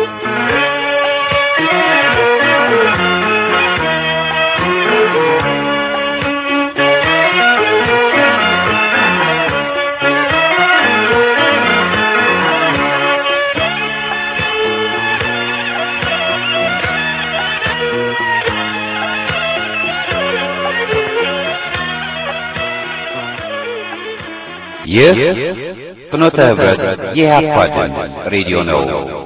ይህ ፍኖተ ህብረት የኢህአፓ ሬዲዮ ነው።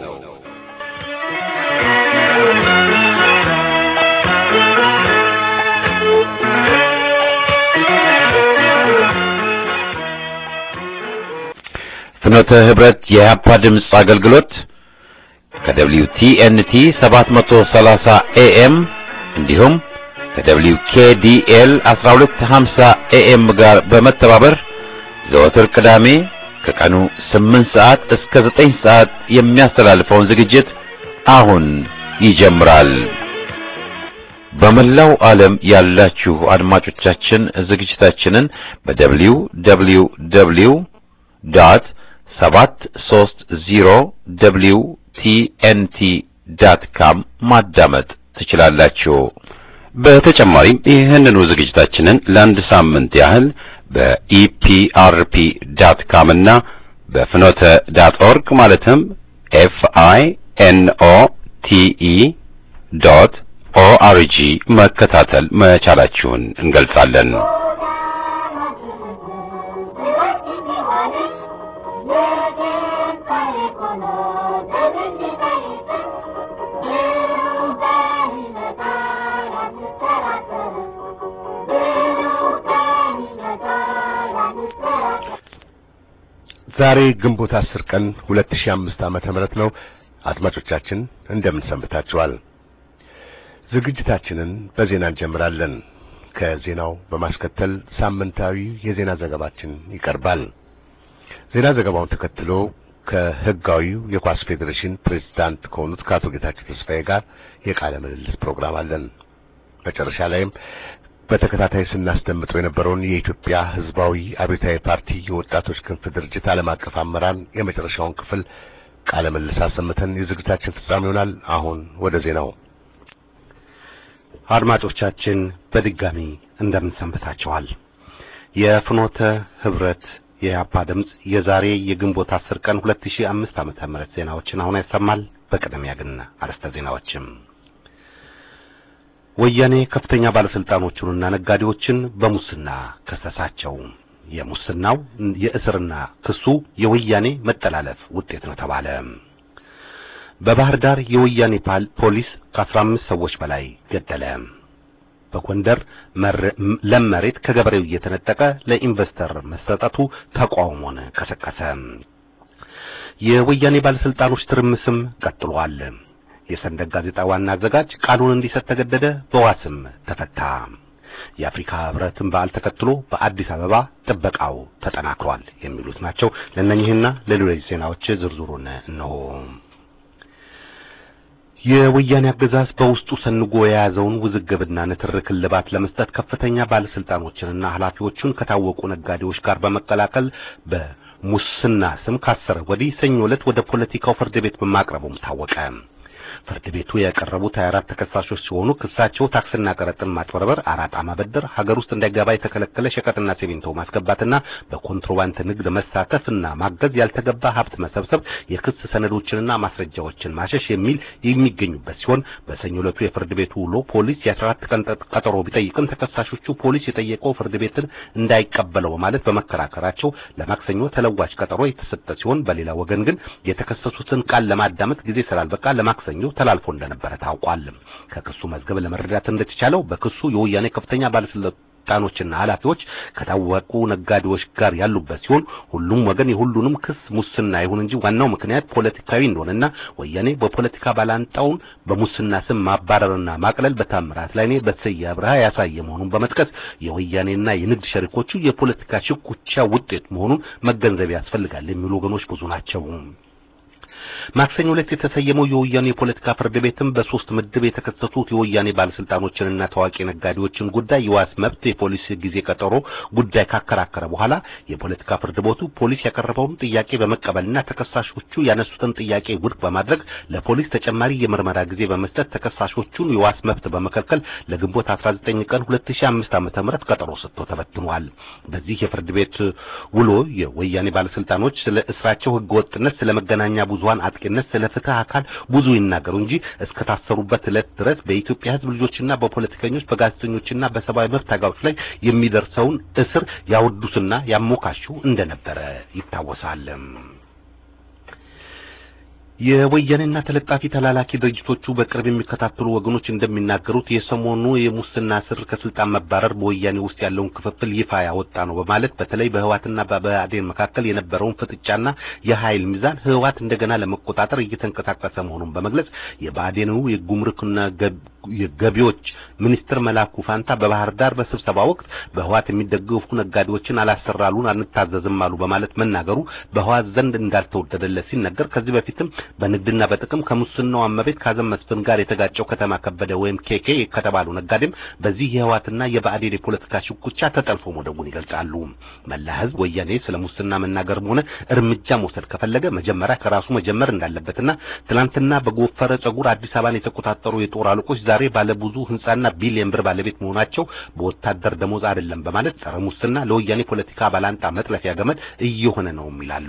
ፍኖተ ህብረት የኢህአፓ ድምጽ አገልግሎት ከWTNT 730 AM እንዲሁም ከWKDL 1250 AM ጋር በመተባበር ዘወትር ቅዳሜ ከቀኑ 8 ሰዓት እስከ 9 ሰዓት የሚያስተላልፈውን ዝግጅት አሁን ይጀምራል። በመላው ዓለም ያላችሁ አድማጮቻችን ዝግጅታችንን www.730wtnt.com ማዳመጥ ትችላላችሁ። በተጨማሪም ይህንኑ ዝግጅታችንን ለአንድ ሳምንት ያህል በኢፒአርፒ.com እና በፍኖተ.org ማለትም FINOTE.org መከታተል መቻላችሁን እንገልጻለን። ዛሬ ግንቦት 10 ቀን 2005 ዓመተ ምህረት ነው። አድማጮቻችን እንደምን ሰንብታችኋል? ዝግጅታችንን በዜና እንጀምራለን። ከዜናው በማስከተል ሳምንታዊ የዜና ዘገባችን ይቀርባል። ዜና ዘገባውን ተከትሎ ከህጋዊው የኳስ ፌዴሬሽን ፕሬዝዳንት ከሆኑት ከአቶ ጌታቸው ተስፋዬ ጋር የቃለ ምልልስ ፕሮግራም አለን። መጨረሻ ላይም በተከታታይ ስናስደምጠው የነበረውን የኢትዮጵያ ህዝባዊ አብዮታዊ ፓርቲ የወጣቶች ክንፍ ድርጅት ዓለም አቀፍ አመራር የመጨረሻውን ክፍል ቃለ ምልልስ አሰምተን የዝግጅታችን ፍጻሜ ይሆናል። አሁን ወደ ዜናው። አድማጮቻችን በድጋሚ እንደምን ሰንብታችኋል? የፍኖተ ህብረት የኢህአፓ ድምጽ የዛሬ የግንቦት 10 ቀን 2005 ዓመተ ምህረት ዜናዎችን አሁን ያሰማል። በቅድሚያ ግን አርዕስተ ዜናዎችን። ወያኔ ከፍተኛ ባለስልጣኖችንና ነጋዴዎችን በሙስና ከሰሳቸው። የሙስናው የእስርና ክሱ የወያኔ መጠላለፍ ውጤት ነው ተባለ። በባህር ዳር የወያኔ ፖሊስ ከ15 ሰዎች በላይ ገደለ። በጎንደር ለም መሬት ከገበሬው እየተነጠቀ ለኢንቨስተር መሰጠቱ ተቃውሞን ቀሰቀሰ። የወያኔ ባለስልጣኖች ትርምስም ቀጥሏል። የሰንደቅ ጋዜጣ ዋና አዘጋጅ ቃሉን እንዲሰጥ ተገደደ፣ በዋስም ተፈታ። የአፍሪካ ህብረትን በዓል ተከትሎ በአዲስ አበባ ጥበቃው ተጠናክሯል የሚሉት ናቸው። ለእነኚህና ለሌሎች ዜናዎች ዝርዝሩን እነሆ። የወያኔ አገዛዝ በውስጡ ሰንጎ የያዘውን ውዝግብና ንትርክ ልባት ለመስጠት ከፍተኛ ባለስልጣኖችንና ኃላፊዎችን ከታወቁ ነጋዴዎች ጋር በመቀላቀል በሙስና ስም ካሰረ ወዲህ ሰኞ ዕለት ወደ ፖለቲካው ፍርድ ቤት በማቅረቡም ታወቀ። ፍርድ ቤቱ ያቀረቡት 24 ተከሳሾች ሲሆኑ ክሳቸው ታክስና ቀረጥን ማጭበርበር፣ አራጣ ማበደር፣ ሀገር ውስጥ እንዳይገባ የተከለከለ ሸቀጥና ሲሚንቶ ማስገባትና በኮንትሮባንድ ንግድ መሳተፍና ማገዝ፣ ያልተገባ ሀብት መሰብሰብ፣ የክስ ሰነዶችንና ማስረጃዎችን ማሸሽ የሚገኙበት ሲሆን በሰኞ ዕለቱ የፍርድ ቤቱ ውሎ ፖሊስ የ14 ቀን ቀጠሮ ቢጠይቅም ተከሳሾቹ ፖሊስ የጠየቀው ፍርድ ቤትን እንዳይቀበለው በማለት በመከራከራቸው ለማክሰኞ ተለዋጭ ቀጠሮ የተሰጠ ሲሆን በሌላ ወገን ግን የተከሰሱትን ቃል ለማዳመጥ ጊዜ ስላልበቃ ለማክሰኞ ተላልፎ እንደነበረ ታውቋል። ከክሱ መዝገብ ለመረዳት እንደተቻለው በክሱ የወያኔ ከፍተኛ ባለስልጣኖችና ኃላፊዎች ከታወቁ ነጋዴዎች ጋር ያሉበት ሲሆን ሁሉም ወገን የሁሉንም ክስ ሙስና ይሁን እንጂ ዋናው ምክንያት ፖለቲካዊ እንደሆነና ወያኔ በፖለቲካ ባላንጣውን በሙስና ስም ማባረርና ማቅለል በታምራት ላይ በተሰየ አብርሃ ያሳየ መሆኑን በመጥቀስ የወያኔና የንግድ ሸሪኮቹ የፖለቲካ ሽኩቻ ውጤት መሆኑን መገንዘብ ያስፈልጋል የሚሉ ወገኖች ብዙ ናቸው። ማክሰኞ ዕለት የተሰየመው የወያኔ የፖለቲካ ፍርድ ቤትም በ3 ምድብ የተከሰሱት የወያኔ ባለስልጣኖችንና ታዋቂ ነጋዴዎችን ጉዳይ የዋስ መብት የፖሊስ ጊዜ ቀጠሮ ጉዳይ ካከራከረ በኋላ የፖለቲካ ፍርድ ቤቱ ፖሊስ ያቀረበውን ጥያቄ በመቀበልና ተከሳሾቹ ያነሱትን ጥያቄ ውድቅ በማድረግ ለፖሊስ ተጨማሪ የምርመራ ጊዜ በመስጠት ተከሳሾቹን የዋስ መብት በመከልከል ለግንቦት 19 ቀን 2005 ዓ.ም ቀጠሮ ሰጥቶ ተበትኗል። በዚህ የፍርድ ቤት ውሎ የወያኔ ባለስልጣኖች ስለ እስራቸው ህገወጥነት ስለ መገናኛ ብዙሃን አጥቂነት ስለ ፍትህ አካል ብዙ ይናገሩ እንጂ እስከታሰሩበት ዕለት ድረስ በኢትዮጵያ ህዝብ ልጆችና በፖለቲከኞች በጋዜጠኞችና በሰብአዊ መብት ታጋዮች ላይ የሚደርሰውን እስር ያወዱስና ያሞካሹ እንደነበረ ይታወሳል። የወያኔና ተለጣፊ ተላላኪ ድርጅቶቹ በቅርብ የሚከታተሉ ወገኖች እንደሚናገሩት የሰሞኑ የሙስና ስር ከስልጣን መባረር በወያኔ ውስጥ ያለውን ክፍፍል ይፋ ያወጣ ነው በማለት በተለይ በህዋትና በብአዴን መካከል የነበረውን ፍጥጫና የኃይል ሚዛን ህዋት እንደገና ለመቆጣጠር እየተንቀሳቀሰ መሆኑን በመግለጽ የብአዴኑ የጉምሩክና የገቢዎች ሚኒስትር መላኩ ፋንታ በባህር ዳር በስብሰባ ወቅት በህዋት የሚደገፉ ነጋዴዎችን አላሰራሉን አንታዘዝም አሉ በማለት መናገሩ በህዋት ዘንድ እንዳልተወደደለት ሲነገር ከዚህ በፊትም በንግድና በጥቅም ከሙስናው አመቤት ካዘም መስፍን ጋር የተጋጨው ከተማ ከበደ ወይም ኬኬ ከተባሉ ነጋዴም በዚህ የህዋትና የብአዴን የፖለቲካ ሽኩቻ ተጠልፎ መውደቁን ይገልጻሉ። መላ ህዝብ ወያኔ ስለ ሙስና መናገርም ሆነ እርምጃ መውሰድ ከፈለገ መጀመሪያ ከራሱ መጀመር እንዳለበትና ትናንትና በጎፈረ ጸጉር አዲስ አበባን የተቆጣጠሩ የጦር አለቆች ዛሬ ባለብዙ ህንጻና ቢሊየን ብር ባለቤት መሆናቸው በወታደር ደሞዝ አይደለም በማለት ጸረ ሙስና ለወያኔ ፖለቲካ ባላንጣ መጥለፊያ ገመድ እየሆነ ነው ይላሉ።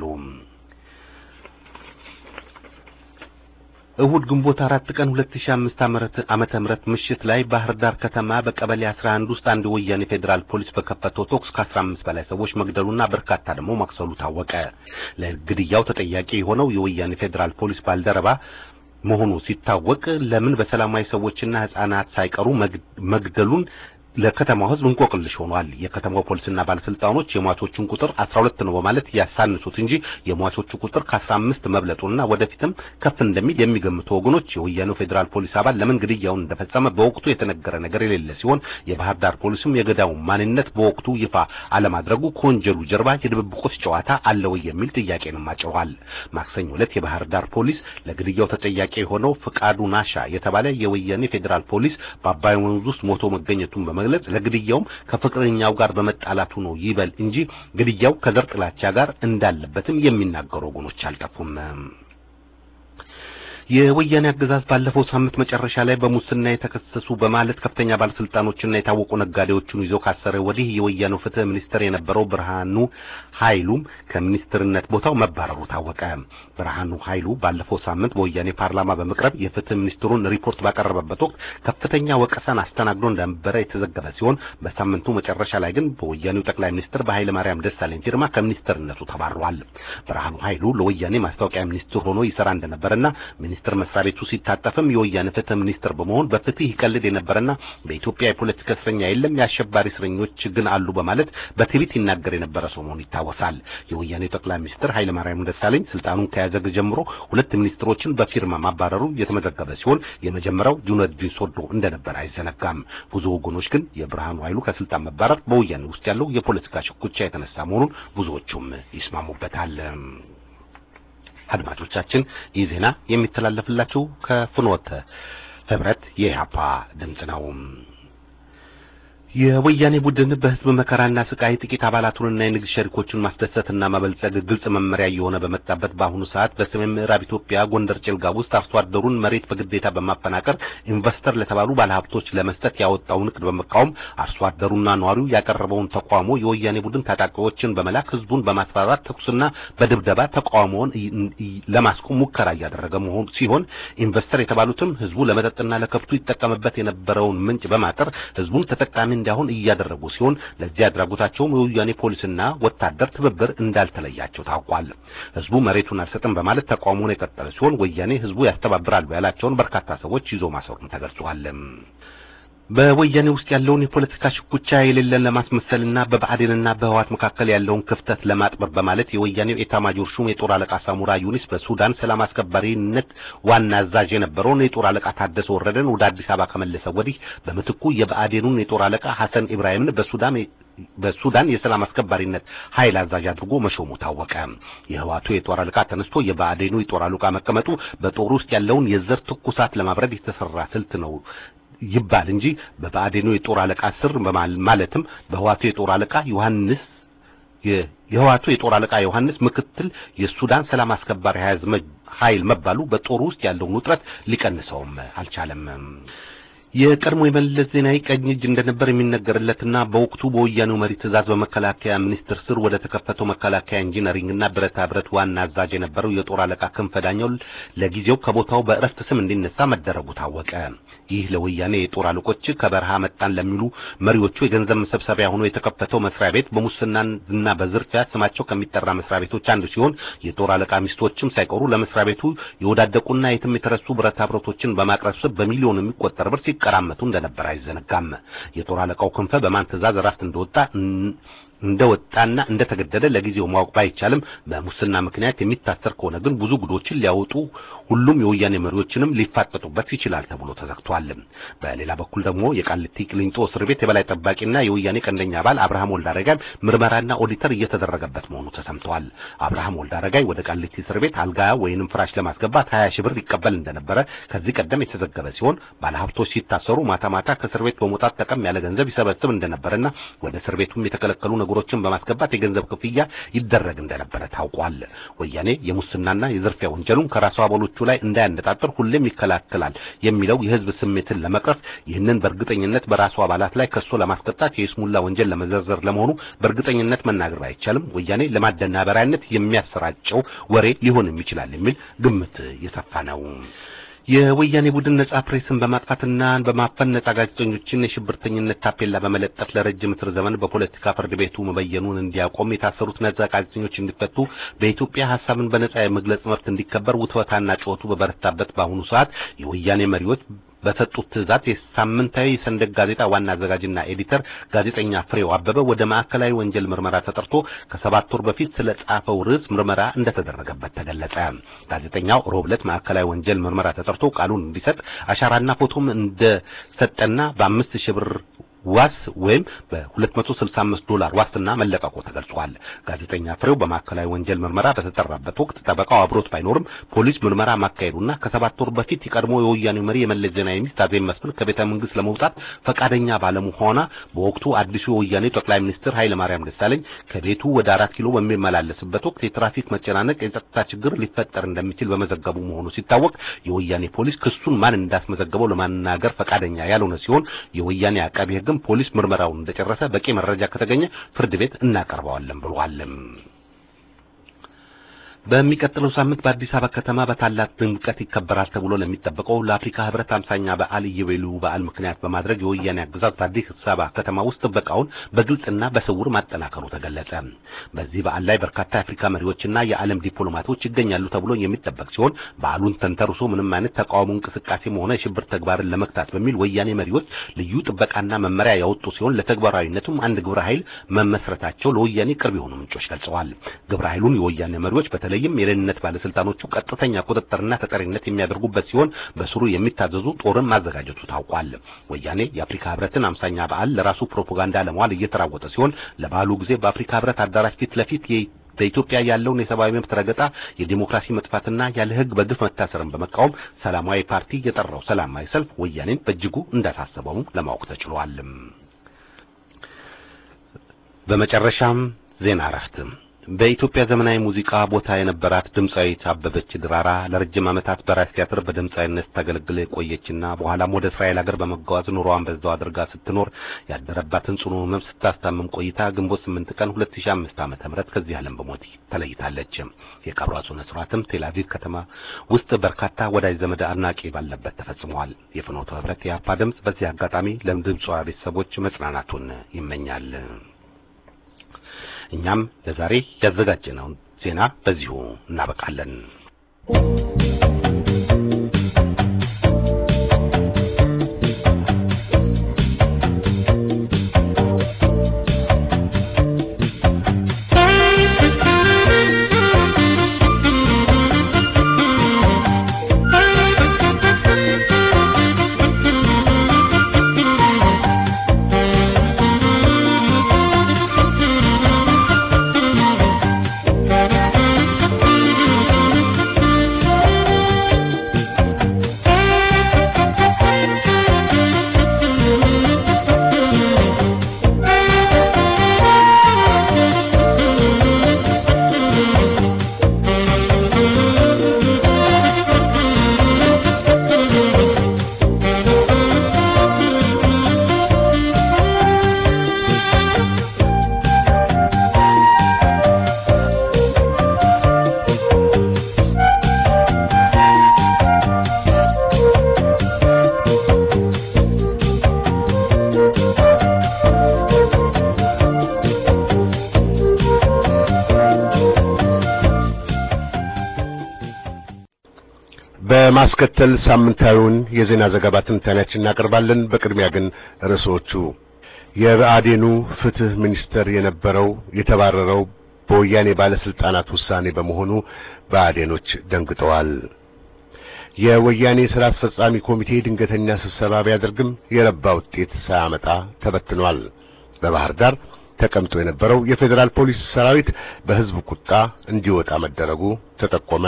እሁድ ግንቦት 4 ቀን 2005 ዓመተ ምህረት ምሽት ላይ ባህር ዳር ከተማ በቀበሌ 11 ውስጥ አንድ ወያኔ ፌዴራል ፖሊስ በከፈተው ተኩስ ከ15 በላይ ሰዎች መግደሉና በርካታ ደግሞ ማክሰሉ ታወቀ። ለግድያው ተጠያቂ የሆነው የወያኔ ፌዴራል ፖሊስ ባልደረባ መሆኑ ሲታወቅ ለምን በሰላማዊ ሰዎችና ህፃናት ሳይቀሩ መግደሉን ለከተማው ህዝብ እንቆቅልሽ ሆኗል። የከተማው ፖሊስና ባለስልጣኖች የሟቾቹን ቁጥር 12 ነው በማለት ያሳንሱት እንጂ የሟቾቹ ቁጥር ከ15 መብለጡና ወደፊትም ከፍ እንደሚል የሚገምቱ ወገኖች የወያኔው ፌዴራል ፖሊስ አባል ለምን ግድያውን እንደፈጸመ በወቅቱ የተነገረ ነገር የሌለ ሲሆን የባህር ዳር ፖሊስም የገዳውን ማንነት በወቅቱ ይፋ አለማድረጉ ከወንጀሉ ጀርባ የድብብቆች ጨዋታ አለው የሚል ጥያቄንም አጭሯል። ማክሰኞ ዕለት የባህር ዳር ፖሊስ ለግድያው ተጠያቂ የሆነው ፍቃዱ ናሻ የተባለ የወያኔ ፌዴራል ፖሊስ በአባይ ወንዝ ውስጥ ሞቶ መገኘቱን በመግለጽ ለግድያው ከፍቅረኛው ጋር በመጣላቱ ነው ይበል እንጂ ግድያው ከዘር ጥላቻ ጋር እንዳለበትም የሚናገሩ ወገኖች አልጠፉም። የወያኔ አገዛዝ ባለፈው ሳምንት መጨረሻ ላይ በሙስና የተከሰሱ በማለት ከፍተኛ ባለስልጣኖችና የታወቁ ነጋዴዎችን ይዞ ካሰረ ወዲህ የወያኔው ፍትህ ሚኒስትር የነበረው ብርሃኑ ኃይሉም ከሚኒስትርነት ቦታው መባረሩ ታወቀ። ብርሃኑ ኃይሉ ባለፈው ሳምንት በወያኔ ፓርላማ በመቅረብ የፍትህ ሚኒስትሩን ሪፖርት ባቀረበበት ወቅት ከፍተኛ ወቀሳን አስተናግዶ እንደነበረ የተዘገበ ሲሆን በሳምንቱ መጨረሻ ላይ ግን በወያኔው ጠቅላይ ሚኒስትር በኃይለ ማርያም ደሳለኝ ፊርማ ከሚኒስትርነቱ ተባረዋል። ብርሃኑ ኃይሉ ለወያኔ ማስታወቂያ ሚኒስትር ሆኖ ይሰራ እንደነበረና ሚኒስትር መስሪያ ቤቱ ሲታጠፍም የወያኔ ፍትህ ሚኒስትር በመሆን በፍትህ ይቀልድ የነበረና በኢትዮጵያ የፖለቲካ እስረኛ የለም የአሸባሪ እስረኞች ግን አሉ በማለት በትዕቢት ይናገር የነበረ ሰው መሆኑ ይታወሳል። የወያኔ ጠቅላይ ሚኒስትር ኃይለ ማርያም ደሳለኝ ስልጣኑን ከያዘ ጀምሮ 2 ሚኒስትሮችን በፊርማ ማባረሩ የተመዘገበ ሲሆን የመጀመሪያው ጁነዲን ሶዶ እንደነበረ አይዘነጋም። ብዙ ወገኖች ግን የብርሃኑ ኃይሉ ከስልጣን መባረር በወያኔ ውስጥ ያለው የፖለቲካ ሽኩቻ የተነሳ መሆኑን ብዙዎቹም ይስማሙበታል። አድማጮቻችን ይህ ዜና የሚተላለፍላችሁ ከፍኖተ ህብረት የኢሃፓ ድምጽ ነው። የወያኔ ቡድን በህዝብ መከራና ስቃይ ጥቂት አባላቱንና የንግድ ሸሪኮችን ማስደሰትና ማበልጸግ ግልጽ መመሪያ የሆነ በመጣበት በአሁኑ ሰዓት በሰሜን ምዕራብ ኢትዮጵያ ጎንደር ጭልጋ ውስጥ አርሶ አደሩን መሬት በግዴታ በማፈናቀር ኢንቨስተር ለተባሉ ባለሀብቶች ለመስጠት ያወጣውን እቅድ በመቃወም አርሶ አደሩና ነዋሪው ያቀረበውን ተቋሞ የወያኔ ቡድን ታጣቂዎችን በመላክ ህዝቡን በማስፈራራት ተኩስና በድብደባ ተቃውሞውን ለማስቆም ሙከራ እያደረገ መሆኑ ሲሆን ኢንቨስተር የተባሉትም ህዝቡ ለመጠጥና ለከብቱ ይጠቀምበት የነበረውን ምንጭ በማጠር ህዝቡን ተጠቃሚ እንዲሆን እያደረጉ ሲሆን ለዚህ አድራጎታቸው የወያኔ ፖሊስና ወታደር ትብብር እንዳልተለያቸው ታውቋል። ህዝቡ መሬቱን አልሰጥም በማለት ተቃውሞውን የቀጠለ ሲሆን ወያኔ ህዝቡ ያስተባብራሉ ያላቸውን በርካታ ሰዎች ይዞ ማሰሩን ተገልጿል። በወያኔ ውስጥ ያለውን የፖለቲካ ሽኩቻ የሌለን ለማስመሰልና በብአዴንና በህዋት መካከል ያለውን ክፍተት ለማጥበብ በማለት የወያኔው ኤታማጆር ሹም የጦር አለቃ ሳሙራ ዩኒስ በሱዳን ሰላም አስከባሪነት ዋና አዛዥ የነበረውን የጦር አለቃ ታደሰ ወረደን ወደ አዲስ አበባ ከመለሰ ወዲህ በምትኩ የብአዴኑን የጦር አለቃ ሐሰን ኢብራሂምን በሱዳን በሱዳን የሰላም አስከባሪነት ኃይል አዛዥ አድርጎ መሾሙ ታወቀ። የህዋቱ የጦር አለቃ ተነስቶ የባዕዴኑ የጦር አለቃ መቀመጡ በጦር ውስጥ ያለውን የዘር ትኩሳት ለማብረድ የተሰራ ስልት ነው ይባል እንጂ በባዕዴኑ የጦር አለቃ ስር ማለትም በህዋቱ የጦር አለቃ ዮሐንስ ምክትል የሱዳን ሰላም አስከባሪ ኃይል መባሉ በጦር ውስጥ ያለውን ውጥረት ሊቀንሰውም አልቻለም። የቀድሞ የመለስ ዜናዊ ቀኝ እጅ እንደነበር የሚነገርለትና በወቅቱ በወያኔው መሪ ትዕዛዝ በመከላከያ ሚኒስቴር ስር ወደ ተከፈተው መከላከያ ኢንጂነሪንግና ብረታ ብረት ዋና አዛዥ የነበረው የጦር አለቃ ክንፈ ዳኘው ለጊዜው ከቦታው በእረፍት ስም እንዲነሳ መደረጉ ታወቀ። ይህ ለወያኔ የጦር አለቆች ከበረሃ መጣን ለሚሉ መሪዎቹ የገንዘብ መሰብሰቢያ ሆኖ የተከፈተው መስሪያ ቤት በሙስናና በዝርፊያ ስማቸው ከሚጠራ መስሪያ ቤቶች አንዱ ሲሆን የጦር አለቃ ሚስቶችም ሳይቀሩ ለመስሪያ ቤቱ የወዳደቁና የትም የተረሱ ብረታ ብረቶችን በማቅረብ ስም በሚሊዮን የሚቆጠር ብር ሲቀራመቱ እንደነበር አይዘነጋም። የጦር አለቃው ክንፈ በማን ትዕዛዝ እረፍት እንደወጣና እንደተገደደ ለጊዜው ማወቅ ባይቻልም በሙስና ምክንያት የሚታሰር ከሆነ ግን ብዙ ጉዶችን ሊያወጡ ሁሉም የወያኔ መሪዎችንም ሊፋጠጡበት ይችላል ተብሎ ተዘግቷል። በሌላ በኩል ደግሞ የቃሊቲ ቅሊንጦ እስር ቤት የበላይ ጠባቂና የወያኔ ቀንደኛ አባል አብርሃም ወልዳረጋይ ምርመራና ኦዲተር እየተደረገበት መሆኑ ተሰምቷል። አብርሃም ወልዳረጋይ ወደ ቃሊቲ እስር ቤት አልጋ ወይንም ፍራሽ ለማስገባት 20 ሺህ ብር ይቀበል እንደነበረ ከዚህ ቀደም የተዘገበ ሲሆን ባለሀብቶች ሲታሰሩ ማታ ማታ ከእስር ቤት በመውጣት ጠቀም ያለ ገንዘብ ይሰበስብ እንደነበረና ወደ እስር ቤቱም የተከለከሉ ነገሮችን በማስገባት የገንዘብ ክፍያ ይደረግ እንደነበረ ታውቋል። ወያኔ የሙስናና የዝርፊያ ወንጀሉን ከራሱ አባሎቹ ላይ እንዳያነጣጥር ሁሌም ይከላከላል የሚለው የህዝብ ስሜትን ለመቅረፍ ይህንን በእርግጠኝነት በራሱ አባላት ላይ ከሶ ለማስቀጣት የስሙላ ወንጀል ለመዘርዘር ለመሆኑ በእርግጠኝነት መናገር አይቻልም። ወያኔ ለማደናበሪያነት የሚያሰራጨው ወሬ ሊሆን ይችላል የሚል ግምት የሰፋ ነው። የወያኔ ቡድን ነጻ ፕሬስን በማጥፋትና በማፈን ነጻ ጋዜጠኞችን የሽብርተኝነት ታፔላ በመለጠፍ ለረጅም እስር ዘመን በፖለቲካ ፍርድ ቤቱ መበየኑን እንዲያቆም የታሰሩት ነጻ ጋዜጠኞች እንዲፈቱ በኢትዮጵያ ሐሳብን በነጻ የመግለጽ መብት እንዲከበር ውትወታና ጩኸቱ በበረታበት በአሁኑ ሰዓት የወያኔ መሪዎች በሰጡት ትዕዛዝ የሳምንታዊ ሰንደቅ ጋዜጣ ዋና አዘጋጅና ኤዲተር ጋዜጠኛ ፍሬው አበበ ወደ ማዕከላዊ ወንጀል ምርመራ ተጠርቶ ከ7 ወር በፊት ስለጻፈው ርዕስ ምርመራ እንደተደረገበት ተገለጸ። ጋዜጠኛው ሮብለት ማዕከላዊ ወንጀል ምርመራ ተጠርቶ ቃሉን እንዲሰጥ አሻራና ፎቶም እንደሰጠና በ5000 ብር ዋስ ወይም በ$265 ዋስትና መለቀቁ ተገልጿል። ጋዜጠኛ ፍሬው በማዕከላዊ ወንጀል ምርመራ በተጠራበት ወቅት ጠበቃው አብሮት ባይኖርም ፖሊስ ምርመራ ማካሄዱና ከ7 ወር በፊት የቀድሞ የወያኔው መሪ የመለስ ዜናዊ ሚስት አዜብ መስፍን ከቤተ መንግስት ለመውጣት ፈቃደኛ ባለመሆኗ በወቅቱ አዲሱ የወያኔ ጠቅላይ ሚኒስትር ኃይለ ማርያም ደሳለኝ ከቤቱ ወደ 4 ኪሎ በሚመላለስበት ወቅት የትራፊክ መጨናነቅ የጸጥታ ችግር ሊፈጠር እንደሚችል በመዘገቡ መሆኑ ሲታወቅ የወያኔ ፖሊስ ክሱን ማን እንዳስመዘገበው ለማናገር ፈቃደኛ ያልሆነ ሲሆን የወያኔ አቃቤ ሕግ ፖሊስ ምርመራውን እንደጨረሰ በቂ መረጃ ከተገኘ ፍርድ ቤት እናቀርበዋለን ብሏል። በሚቀጥለው ሳምንት በአዲስ አበባ ከተማ በታላቅ ድምቀት ይከበራል ተብሎ ለሚጠበቀው ለአፍሪካ ህብረት 50ኛ በዓል ኢዮቤልዩ በዓል ምክንያት በማድረግ የወያኔ አገዛዝ በአዲስ አበባ ከተማ ውስጥ ጥበቃውን በግልጽና በስውር ማጠናከሩ ተገለጸ። በዚህ በዓል ላይ በርካታ የአፍሪካ መሪዎችና የዓለም ዲፕሎማቶች ይገኛሉ ተብሎ የሚጠበቅ ሲሆን በዓሉን ተንተርሶ ምንም አይነት ተቃውሞ እንቅስቃሴም ሆነ የሽብር ተግባርን ለመክታት በሚል ወያኔ መሪዎች ልዩ ጥበቃና መመሪያ ያወጡ ሲሆን ለተግባራዊነቱም አንድ ግብረ ኃይል መመስረታቸው ለወያኔ ቅርብ የሆኑ ምንጮች ገልጸዋል። ግብረ ኃይሉን የወያኔ መሪዎች በተለይም የደህንነት ባለስልጣኖቹ ቀጥተኛ ቁጥጥርና ተጠሪነት የሚያደርጉበት ሲሆን በስሩ የሚታዘዙ ጦርን ማዘጋጀቱ ታውቋል። ወያኔ የአፍሪካ ህብረትን 50ኛ በዓል ለራሱ ፕሮፓጋንዳ ለማዋል እየተራወጠ ሲሆን ለበዓሉ ጊዜ በአፍሪካ ህብረት አዳራሽ ፊት ለፊት በኢትዮጵያ ያለውን የሰብአዊ መብት ረገጣ፣ የዲሞክራሲ መጥፋትና ያለ ህግ በግፍ መታሰርን በመቃወም ሰላማዊ ፓርቲ የጠራው ሰላማዊ ሰልፍ ወያኔን በእጅጉ እንዳሳሰበው ለማወቅ ተችሏል። በመጨረሻም ዜና እረፍት። በኢትዮጵያ ዘመናዊ ሙዚቃ ቦታ የነበራት ድምጻዊት አበበች ድራራ ለረጅም ዓመታት በራስ ቲያትር በድምጻዊነት ታገለግል ቆየችና በኋላም ወደ እስራኤል ሀገር በመጓዝ ኑሮዋን በዛው አድርጋ ስትኖር ያደረባትን ጽኑ ህመም ስታስታምም ቆይታ ግንቦት 8 ቀን 2005 ዓ.ም ከዚህ ዓለም በሞት ተለይታለች። የቀብሯ ሥነ ሥርዓትም ቴል አቪቭ ከተማ ውስጥ በርካታ ወዳጅ ዘመድ አድናቂ ባለበት ተፈጽሟል። የፍኖተ ህብረት የአፓ ድምጽ በዚህ አጋጣሚ ለድምጻዋ ቤተሰቦች መጽናናቱን ይመኛል። እኛም ለዛሬ ያዘጋጀነው ዜና በዚሁ እናበቃለን። በማስከተል ሳምንታዊውን የዜና ዘገባ ትንታኔያችንን እናቀርባለን። በቅድሚያ ግን ርዕሶቹ የብአዴኑ ፍትህ ሚኒስተር የነበረው የተባረረው በወያኔ ባለስልጣናት ውሳኔ በመሆኑ ብአዴኖች ደንግጠዋል። የወያኔ ስራ አስፈጻሚ ኮሚቴ ድንገተኛ ስብሰባ ቢያደርግም የረባ ውጤት ሳያመጣ ተበትኗል። በባህር ዳር ተቀምጦ የነበረው የፌዴራል ፖሊስ ሰራዊት በህዝብ ቁጣ እንዲወጣ መደረጉ ተጠቆመ።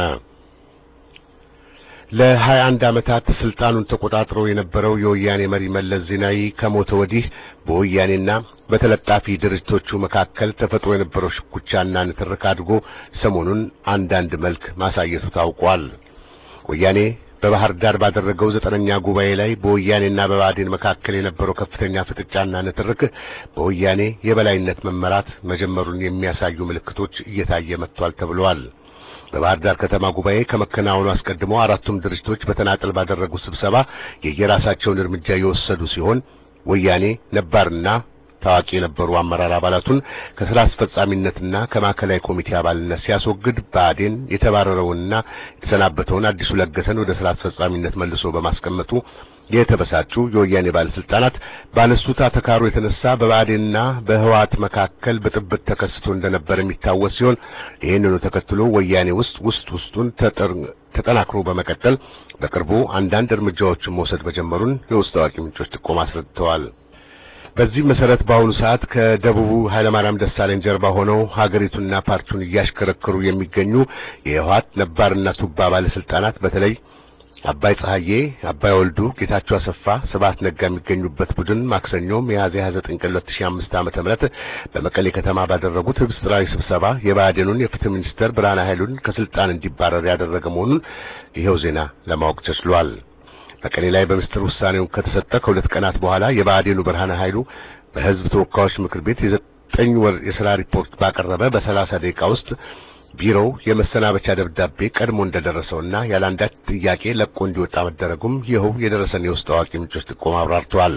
ለ21 ዓመታት ስልጣኑን ተቆጣጥሮ የነበረው የወያኔ መሪ መለስ ዜናዊ ከሞተ ወዲህ በወያኔና በተለጣፊ ድርጅቶቹ መካከል ተፈጥሮ የነበረው ሽኩቻና ንትርክ አድጎ ሰሞኑን አንዳንድ መልክ ማሳየቱ ታውቋል። ወያኔ በባህር ዳር ባደረገው 9ኛ ጉባኤ ላይ በወያኔና በብአዴን መካከል የነበረው ከፍተኛ ፍጥጫና ንትርክ በወያኔ የበላይነት መመራት መጀመሩን የሚያሳዩ ምልክቶች እየታየ መጥቷል ተብሏል። በባህር ዳር ከተማ ጉባኤ ከመከናወኑ አስቀድሞ አራቱም ድርጅቶች በተናጠል ባደረጉት ስብሰባ የየራሳቸውን እርምጃ የወሰዱ ሲሆን ወያኔ ነባርና ታዋቂ የነበሩ አመራር አባላቱን ከስራ አስፈጻሚነትና ከማዕከላዊ ኮሚቴ አባልነት ሲያስወግድ ብአዴን የተባረረውንና የተሰናበተውን አዲሱ ለገሰን ወደ ስራ አስፈጻሚነት መልሶ በማስቀመጡ የተበሳጩ የወያኔ ባለስልጣናት ባነሱት አተካሮ የተነሳ በብአዴንና በህወሓት መካከል ብጥብጥ ተከስቶ እንደነበር የሚታወስ ሲሆን ይህንኑ ተከትሎ ወያኔ ውስጡን ተጠናክሮ በመቀጠል በቅርቡ አንዳንድ እርምጃዎችን መውሰድ መጀመሩን የውስጥ አዋቂ ምንጮች ጥቆማ አስረድተዋል። በዚህ መሰረት በአሁኑ ሰዓት ከደቡቡ ኃይለማርያም ደሳለኝ ጀርባ ሆነው ሀገሪቱንና ፓርቲውን እያሽከረከሩ የሚገኙ የህወሓት ነባርና ቱባ ባለስልጣናት በተለይ አባይ ፀሐዬ፣ አባይ ወልዱ፣ ጌታቸው አሰፋ፣ ስብሐት ነጋ የሚገኙበት ቡድን ማክሰኞ ሚያዝያ 29 ቀን 2005 ዓ.ም በመቀሌ ከተማ ባደረጉት ህብስጥራዊ ስብሰባ የብአዴኑን የፍትህ ሚኒስተር ብርሃነ ኃይሉን ከስልጣን እንዲባረር ያደረገ መሆኑን ይሄው ዜና ለማወቅ ተችሏል። መቀሌ ላይ በምስጢር ውሳኔው ከተሰጠ ከሁለት ቀናት በኋላ የብአዴኑ ብርሃነ ኃይሉ በህዝብ ተወካዮች ምክር ቤት የ9 ወር የሥራ ሪፖርት ባቀረበ በ30 ደቂቃ ውስጥ ቢሮው የመሰናበቻ ደብዳቤ ቀድሞ እንደደረሰውና ያላንዳች ጥያቄ ለቆ እንዲወጣ መደረጉም ይኸው የደረሰን የውስጥ አዋቂ ምንጮች ጥቆማ አብራርተዋል።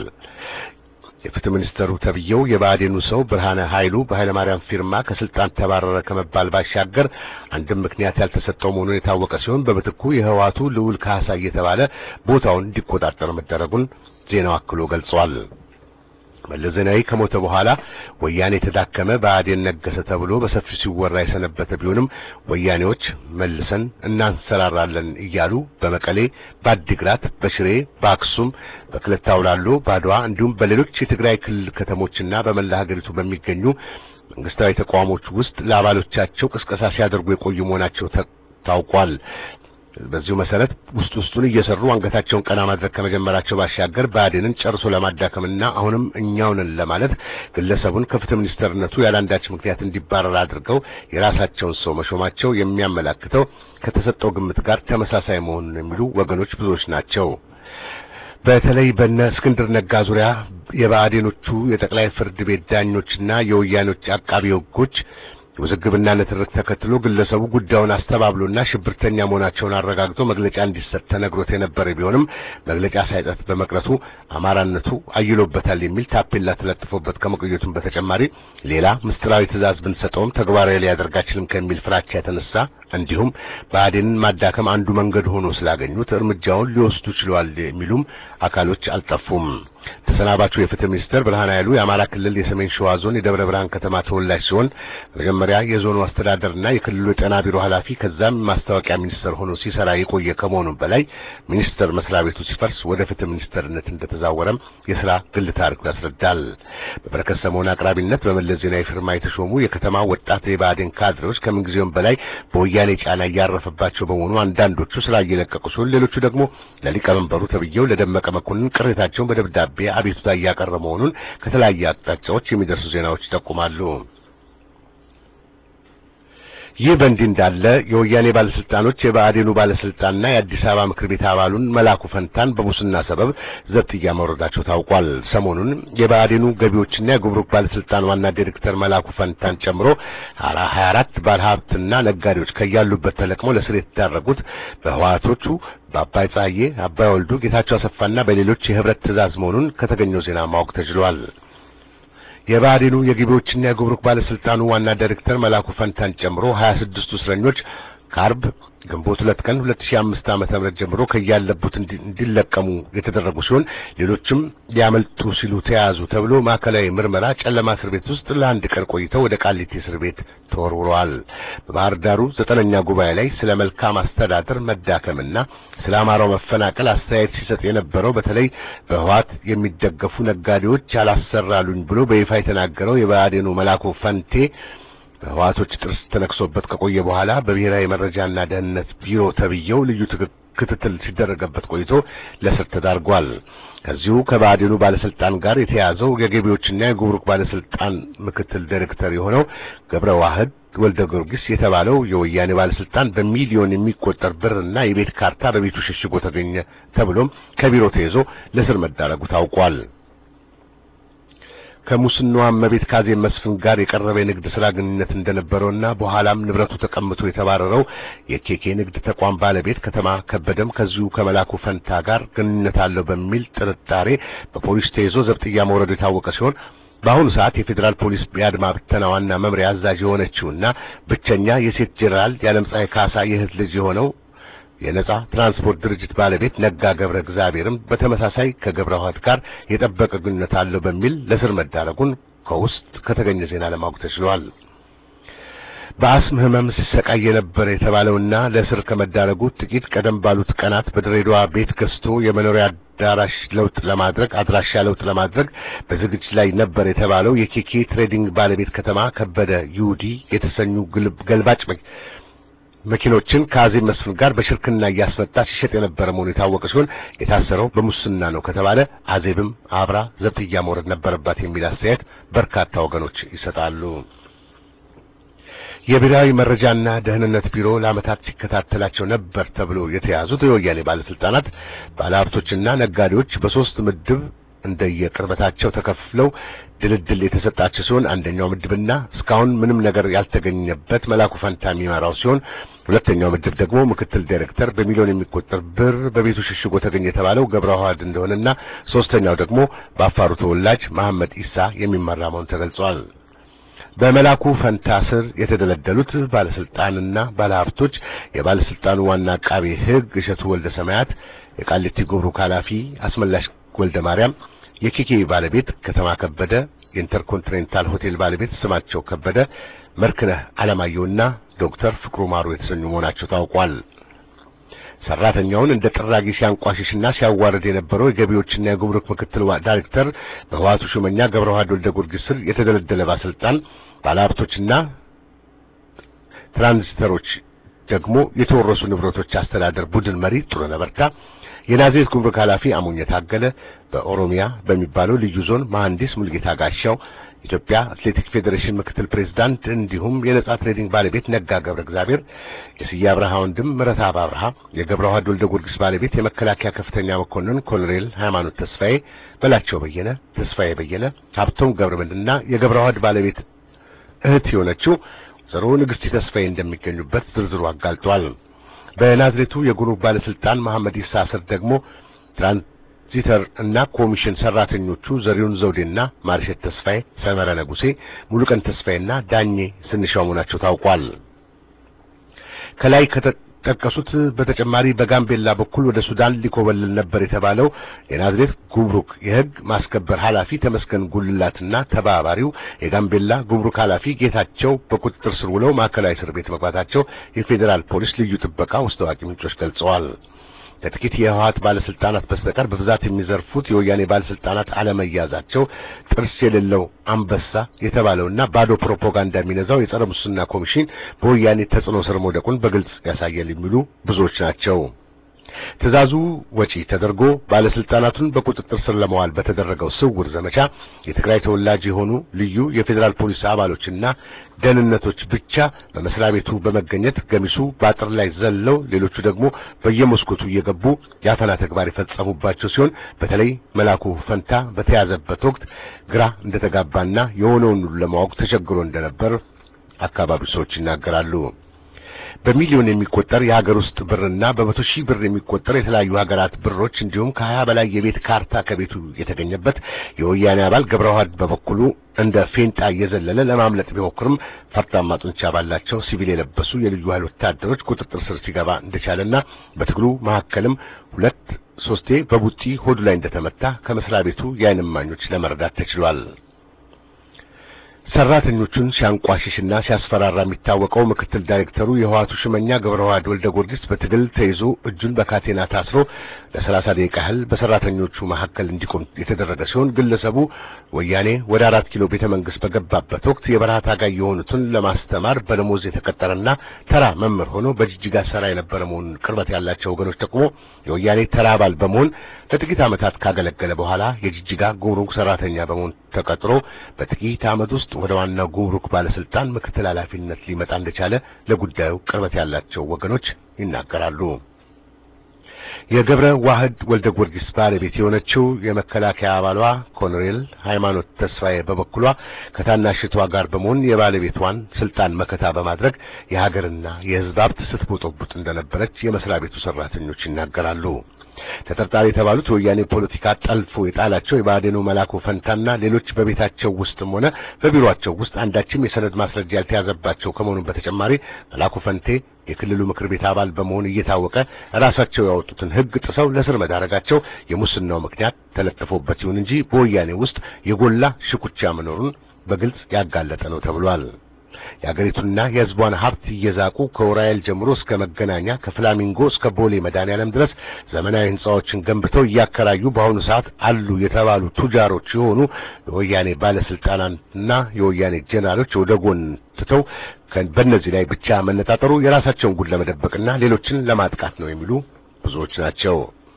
የፍትህ ሚኒስተሩ ተብየው የብአዴኑ ሰው ብርሃነ ኃይሉ በኃይለ ማርያም ፊርማ ከስልጣን ተባረረ ከመባል ባሻገር አንድም ምክንያት ያልተሰጠው መሆኑን የታወቀ ሲሆን በምትኩ የህወሓቱ ልዑል ካሳ እየተባለ ቦታውን እንዲቆጣጠር መደረጉን ዜናው አክሎ ገልጿል። መለስ ዜናዊ ከሞተ በኋላ ወያኔ ተዳከመ፣ ብአዴን ነገሰ ተብሎ በሰፊው ሲወራ የሰነበተ ቢሆንም ወያኔዎች መልሰን እናንሰራራለን እያሉ በመቀሌ፣ በአዲግራት፣ በሽሬ፣ በአክሱም፣ በክለታ አውላሎ፣ በአድዋ እንዲሁም በሌሎች የትግራይ ክልል ከተሞችና በመላ ሀገሪቱ በሚገኙ መንግስታዊ ተቋሞች ውስጥ ለአባሎቻቸው ቅስቀሳ ሲያደርጉ የቆዩ መሆናቸው ታውቋል። በዚሁ መሰረት ውስጡን እየሰሩ አንገታቸውን ቀና ማድረግ ከመጀመራቸው ባሻገር ብአዴንን ጨርሶ ለማዳከምና አሁንም እኛውን ለማለት ግለሰቡን ከፍትህ ሚኒስተርነቱ ያላንዳች ምክንያት እንዲባረር አድርገው የራሳቸውን ሰው መሾማቸው የሚያመላክተው ከተሰጠው ግምት ጋር ተመሳሳይ መሆኑን የሚሉ ወገኖች ብዙዎች ናቸው። በተለይ በእነ እስክንድር ነጋ ዙሪያ የብአዴኖቹ የጠቅላይ ፍርድ ቤት ዳኞችና የወያኔዎች አቃቢ ሕጎች ውዝግብና ንትርክ ተከትሎ ግለሰቡ ጉዳዩን አስተባብሎና ሽብርተኛ መሆናቸውን አረጋግጦ መግለጫ እንዲሰጥ ተነግሮት የነበረ ቢሆንም መግለጫ ሳይሰጥ በመቅረቱ አማራነቱ አይሎበታል የሚል ታፔላ ተለጥፎበት ከመቆየቱም በተጨማሪ ሌላ ምስጢራዊ ትዕዛዝ ብንሰጠውም ተግባራዊ ሊያደርግ አይችልም ከሚል ፍራቻ የተነሳ እንዲሁም ብአዴንን ማዳከም አንዱ መንገድ ሆኖ ስላገኙት እርምጃውን ሊወስዱ ችለዋል የሚሉም አካሎች አልጠፉም። ተሰናባቹ የፍትህ ሚኒስተር ብርሃነ ኃይሉ የአማራ ክልል የሰሜን ሸዋ ዞን የደብረ ብርሃን ከተማ ተወላጅ ሲሆን መጀመሪያ የዞኑ አስተዳደርና የክልሉ የጤና ቢሮ ኃላፊ ከዛም ማስታወቂያ ሚኒስተር ሆኖ ሲሰራ የቆየ ከመሆኑም በላይ ሚኒስተር መስሪያ ቤቱ ሲፈርስ ወደ ፍትህ ሚኒስተርነት እንደተዛወረም የሥራ ግል ታሪኩ ያስረዳል። በበረከት ሰሞን አቅራቢነት በመለስ ዜናዊ ፊርማ የተሾሙ የከተማ ወጣት የብአዴን ካድሬዎች ከምንጊዜውም በላይ በወያኔ ጫና እያረፈባቸው በመሆኑ አንዳንዶቹ ስራ እየለቀቁ ሲሆን ሌሎቹ ደግሞ ለሊቀመንበሩ ተብየው ለደመቀ መኮንን ቅሬታቸውን በደብዳቤ አቤቱታ እያቀረበ መሆኑን ከተለያየ አቅጣጫዎች የሚደርሱ ዜናዎች ይጠቁማሉ። ይህ በእንዲህ እንዳለ የወያኔ ባለስልጣኖች የብአዴኑ ባለስልጣንና የአዲስ አበባ ምክር ቤት አባሉን መላኩ ፈንታን በሙስና ሰበብ ዘብጥያ መውረዳቸው ታውቋል። ሰሞኑን የብአዴኑ ገቢዎችና የጉምሩክ ባለስልጣን ዋና ዳይሬክተር መላኩ ፈንታን ጨምሮ 24 ባለሀብትና ነጋዴዎች ከያሉበት ተለቅመው ለስር የተዳረጉት በህወሓቶቹ በአባይ ፀሐዬ፣ አባይ ወልዱ፣ ጌታቸው አሰፋና በሌሎች የህብረት ትዕዛዝ መሆኑን ከተገኘው ዜና ማወቅ ተችሏል። የብአዴኑ የገቢዎችና የጉምሩክ ባለስልጣኑ ዋና ዳይሬክተር መላኩ ፈንታን ጨምሮ 26 እስረኞች ካርብ ግንቦት 2 ቀን 2005 ዓመተ ምህረት ጀምሮ ከያለቡት እንዲለቀሙ የተደረጉ ሲሆን ሌሎችም ሊያመልጡ ሲሉ ተያዙ ተብሎ ማዕከላዊ ምርመራ ጨለማ እስር ቤት ውስጥ ለአንድ ቀን ቆይተው ወደ ቃሊቲ እስር ቤት ተወርውረዋል። በባህር ዳሩ 9ኛ ጉባኤ ላይ ስለ መልካም አስተዳደር መዳከምና ስለ አማራው መፈናቀል አስተያየት ሲሰጥ የነበረው በተለይ በህዋት የሚደገፉ ነጋዴዎች አላሰራሉኝ ብሎ በይፋ የተናገረው የባዴኑ መላኩ ፈንቴ በህዋቶች ጥርስ ተነክሶበት ከቆየ በኋላ በብሔራዊ መረጃና ደህንነት ቢሮ ተብየው ልዩ ክትትል ሲደረግበት ቆይቶ ለስር ተዳርጓል። ከዚሁ ከባዴኑ ባለስልጣን ጋር የተያዘው የገቢዎችና የጉምሩክ ባለስልጣን ምክትል ዳይሬክተር የሆነው ገብረዋህድ ወልደ ጊዮርጊስ የተባለው የወያኔ ባለስልጣን በሚሊዮን የሚቆጠር ብርና የቤት ካርታ በቤቱ ሸሽጎ ተገኘ ተብሎም ከቢሮ ተይዞ ለስር መዳረጉ ታውቋል። ከሙስናው መቤት ካዜም መስፍን ጋር የቀረበ የንግድ ስራ ግንኙነት እንደነበረውና በኋላም ንብረቱ ተቀምጦ የተባረረው የኬኬ ንግድ ተቋም ባለቤት ከተማ ከበደም ከዚሁ ከመላኩ ፈንታ ጋር ግንኙነት አለው በሚል ጥርጣሬ በፖሊስ ተይዞ ዘብጥያ መውረዱ የታወቀ ሲሆን በአሁኑ ሰዓት የፌዴራል ፖሊስ የአድማ ብተና ዋና መምሪያ አዛዥ የሆነችውና ብቸኛ የሴት ጄኔራል የዓለምፀሐይ ካሳ የእህት ልጅ የሆነው የነጻ ትራንስፖርት ድርጅት ባለቤት ነጋ ገብረ እግዚአብሔርም በተመሳሳይ ከገብረዋህድ ጋር የጠበቀ ግንኙነት አለው በሚል ለስር መዳረጉን ከውስጥ ከተገኘ ዜና ለማወቅ ተችሏል። በአስም ህመም ሲሰቃይ የነበረ የተባለውና ለስር ከመዳረጉ ጥቂት ቀደም ባሉት ቀናት በድሬዳዋ ቤት ገዝቶ የመኖሪያ አድራሻ ለውጥ ለማድረግ በዝግጅት ላይ ነበር የተባለው የኬኬ ትሬዲንግ ባለቤት ከተማ ከበደ ዩዲ የተሰኙ ገልባጭ መኪኖችን ከአዜብ መስፍን ጋር በሽርክና እያስመጣ ሲሸጥ የነበረ መሆኑ የታወቀ ሲሆን የታሰረው በሙስና ነው ከተባለ አዜብም አብራ ዘብጥያ መውረድ ነበረባት የሚል አስተያየት በርካታ ወገኖች ይሰጣሉ። የብሔራዊ መረጃና ደህንነት ቢሮ ለዓመታት ሲከታተላቸው ነበር ተብሎ የተያዙት የወያኔ ባለስልጣናት ባለሀብቶችና ነጋዴዎች በሶስት ምድብ እንደየቅርበታቸው ተከፍለው ድልድል የተሰጣቸው ሲሆን አንደኛው ምድብና እስካሁን ምንም ነገር ያልተገኘበት መላኩ ፈንታ የሚመራው ሲሆን ሁለተኛው ምድብ ደግሞ ምክትል ዳይሬክተር በሚሊዮን የሚቆጠር ብር በቤቱ ሽሽጎ ተገኘ የተባለው ገብረዋህድ እንደሆነና ሶስተኛው ደግሞ በአፋሩ ተወላጅ መሐመድ ኢሳ የሚመራ መሆኑ ተገልጿል። በመላኩ ፈንታ ስር የተደለደሉት ባለስልጣንና ባለሀብቶች የባለስልጣኑ ዋና አቃቤ ሕግ እሸቱ ወልደ ሰማያት፣ የቃሊቲ ጉምሩክ ኃላፊ አስመላሽ ወልደ ማርያም፣ የኬኬ ባለቤት ከተማ ከበደ፣ የኢንተርኮንቲኔንታል ሆቴል ባለቤት ስማቸው ከበደ፣ መርክነህ አለማየሁና ዶክተር ፍቅሩ ማሩ የተሰኙ መሆናቸው ታውቋል። ሰራተኛውን እንደ ጥራጊ ሲያንቋሽሽና ሲያዋርድ የነበረው የገቢዎችና የጉምሩክ ምክትል ዳይሬክተር በህዋቱ ሹመኛ ገብረዋህድ ወልደ ጊዮርጊስ ስር የተደለደለ ባለስልጣን ባለሀብቶችና ትራንዚተሮች ደግሞ የተወረሱ ንብረቶች አስተዳደር ቡድን መሪ ጥሩነህ በርታ፣ የናዝሬት ጉምሩክ ኃላፊ አሞኘ ታገለ፣ በኦሮሚያ በሚባለው ልዩ ዞን መሐንዲስ ሙልጌታ ጋሻው፣ ኢትዮጵያ አትሌቲክስ ፌዴሬሽን ምክትል ፕሬዝዳንት እንዲሁም የነጻ ትሬዲንግ ባለቤት ነጋ ገብረ እግዚአብሔር፣ የስዬ አብርሃ ወንድም ምረትአብ አብርሃ፣ የገብረዋህድ ወልደ ጊዮርጊስ ባለቤት የመከላከያ ከፍተኛ መኮንን ኮሎኔል ሃይማኖት ተስፋዬ፣ በላቸው በየነ፣ ተስፋዬ በየነ፣ ሀብቶም ገብረመድህንና የገብረዋህድ ባለቤት እህት የሆነችው ወይዘሮ ንግስቲ ተስፋዬ እንደሚገኙበት ዝርዝሩ አጋልጧል። በናዝሬቱ የጉምሩክ ባለስልጣን መሐመድ ኢሳ ስር ደግሞ ትራንዚተር እና ኮሚሽን ሰራተኞቹ ዘሪሁን ዘውዴና ማርሸት ተስፋዬ፣ ሰመረ ንጉሴ፣ ሙሉቀን ተስፋዬና ዳኜ ስንሻው መሆናቸው ታውቋል። ከላይ ከተጠቀሱት በተጨማሪ በጋምቤላ በኩል ወደ ሱዳን ሊኮበልል ነበር የተባለው የናዝሬት ጉምሩክ የህግ ማስከበር ኃላፊ ተመስገን ጉልላትና ተባባሪው የጋምቤላ ጉምሩክ ኃላፊ ጌታቸው በቁጥጥር ስር ውለው ማዕከላዊ እስር ቤት መግባታቸው የፌዴራል ፖሊስ ልዩ ጥበቃ ውስጥ አዋቂ ምንጮች ገልጸዋል። ከጥቂት የህወሓት ባለስልጣናት በስተቀር በብዛት የሚዘርፉት የወያኔ ባለስልጣናት አለመያዛቸው ጥርስ የሌለው አንበሳ የተባለውና ባዶ ፕሮፓጋንዳ የሚነዛው የጸረ ሙስና ኮሚሽን በወያኔ ተጽዕኖ ስር መውደቁን በግልጽ ያሳያል የሚሉ ብዙዎች ናቸው። ትዕዛዙ ወጪ ተደርጎ ባለስልጣናቱን በቁጥጥር ስር ለማዋል በተደረገው ስውር ዘመቻ የትግራይ ተወላጅ የሆኑ ልዩ የፌዴራል ፖሊስ አባሎችና ደህንነቶች ብቻ በመስሪያ ቤቱ በመገኘት ገሚሱ በአጥር ላይ ዘለው ሌሎቹ ደግሞ በየመስኮቱ እየገቡ ያፈና ተግባር የፈጸሙባቸው ሲሆን በተለይ መላኩ ፈንታ በተያዘበት ወቅት ግራ እንደተጋባና የሆነውን ለማወቅ ተቸግሮ እንደነበር አካባቢ ሰዎች ይናገራሉ። በሚሊዮን የሚቆጠር የሀገር ውስጥ ብርና በመቶ ሺህ ብር የሚቆጠር የተለያዩ ሀገራት ብሮች እንዲሁም ከ20 በላይ የቤት ካርታ ከቤቱ የተገኘበት የወያኔ አባል ገብረዋህድ በበኩሉ እንደ ፌንጣ እየዘለለ ለማምለጥ ቢሞክርም ፈርጣማ ጡንቻ ባላቸው ሲቪል የለበሱ የልዩ ኃይል ወታደሮች ቁጥጥር ስር ሲገባ እንደቻለና በትግሉ መካከልም 2-3 በቡጢ ሆዱ ላይ እንደተመታ ከመስሪያ ቤቱ የዓይን እማኞች ለመረዳት ተችሏል። ሰራተኞቹን ሲያንቋሽሽና ሲያስፈራራ የሚታወቀው ምክትል ዳይሬክተሩ የህዋቱ ሽመኛ ገብረዋህድ ወልደ ጊዮርጊስ በትግል ተይዞ እጁን በካቴና ታስሮ ለ30 ደቂቃ ያህል በሰራተኞቹ መካከል እንዲቆም የተደረገ ሲሆን ግለሰቡ ወያኔ ወደ 4 ኪሎ ቤተ መንግስት በገባበት ወቅት የበረሃ ታጋይ የሆኑትን ለማስተማር በደሞዝ የተቀጠረና ተራ መምህር ሆኖ በጅጅጋ ሰራ የነበረ መሆኑን ቅርበት ያላቸው ወገኖች ደግሞ የወያኔ ተራ አባል በመሆን ለጥቂት ዓመታት ካገለገለ በኋላ የጅጅጋ ጉምሩክ ሰራተኛ በመሆን ተቀጥሮ በጥቂት ዓመት ውስጥ ወደ ዋናው ጉምሩክ ባለስልጣን ምክትል ኃላፊነት ሊመጣ እንደቻለ ለጉዳዩ ቅርበት ያላቸው ወገኖች ይናገራሉ። የገብረዋህድ ወልደ ጊዮርጊስ ባለቤት የሆነችው የመከላከያ አባሏ ኮሎኔል ሃይማኖት ተስፋዬ በበኩሏ ከታናሽቷ ጋር በመሆን የባለቤቷን ስልጣን መከታ በማድረግ የሀገርና የሕዝብ ሀብት ስትቦጠቡጥ እንደነበረች የመስሪያ ቤቱ ሰራተኞች ይናገራሉ። ተጠርጣሪ የተባሉት ወያኔ ፖለቲካ ጠልፎ የጣላቸው የባዴኑ መላኩ ፈንታና ሌሎች በቤታቸው ውስጥም ሆነ በቢሮአቸው ውስጥ አንዳችም የሰነድ ማስረጃ ያልተያዘባቸው ከመሆኑ በተጨማሪ መላኩ ፈንቴ የክልሉ ምክር ቤት አባል በመሆን እየታወቀ ራሳቸው ያወጡትን ሕግ ጥሰው ለስር መዳረጋቸው የሙስናው ምክንያት ተለጥፎበት ይሁን እንጂ በወያኔ ውስጥ የጎላ ሽኩቻ መኖሩን በግልጽ ያጋለጠ ነው ተብሏል። የሀገሪቱንና የሕዝቧን ሀብት እየዛቁ ከኡራኤል ጀምሮ እስከ መገናኛ ከፍላሚንጎ እስከ ቦሌ መድኃኔዓለም ድረስ ዘመናዊ ህንጻዎችን ገንብተው እያከራዩ በአሁኑ ሰዓት አሉ የተባሉ ቱጃሮች የሆኑ የወያኔ ባለስልጣናትና የወያኔ ጀነራሎች ወደ ጎን ትተው በእነዚህ ላይ ብቻ መነጣጠሩ የራሳቸውን ጉድ ለመደበቅና ሌሎችን ለማጥቃት ነው የሚሉ ብዙዎች ናቸው።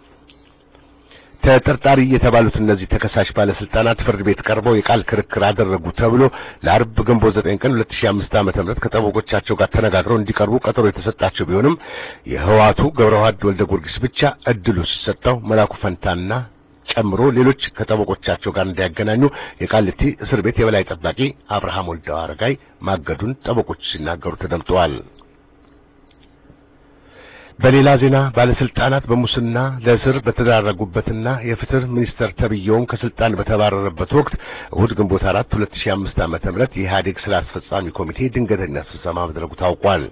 ተጠርጣሪ የተባሉት እነዚህ ተከሳሽ ባለስልጣናት ፍርድ ቤት ቀርበው የቃል ክርክር አደረጉ ተብሎ ለአርብ ግንቦት 9 ቀን 2005 ዓ.ም ከጠበቆቻቸው ጋር ተነጋግረው እንዲቀርቡ ቀጠሮ የተሰጣቸው ቢሆንም የህዋቱ ገብረዋህድ ወልደ ጊዮርጊስ ብቻ እድሉ ሲሰጠው መላኩ ፈንታና ጨምሮ ሌሎች ከጠበቆቻቸው ጋር እንዳያገናኙ የቃሊቲ እስር ቤት የበላይ ጠባቂ አብርሃም ወልደ አረጋይ ማገዱን ጠበቆች ሲናገሩ ተደምጠዋል። በሌላ ዜና ባለስልጣናት በሙስና ለእስር በተዳረጉበትና የፍትህ ሚኒስተር ተብየውም ከስልጣን በተባረረበት ወቅት እሁድ ግንቦት 4 2005 ዓ.ም የኢህአዴግ ስራ አስፈጻሚ ኮሚቴ ድንገተኛ ስብሰባ ማድረጉ ታውቋል።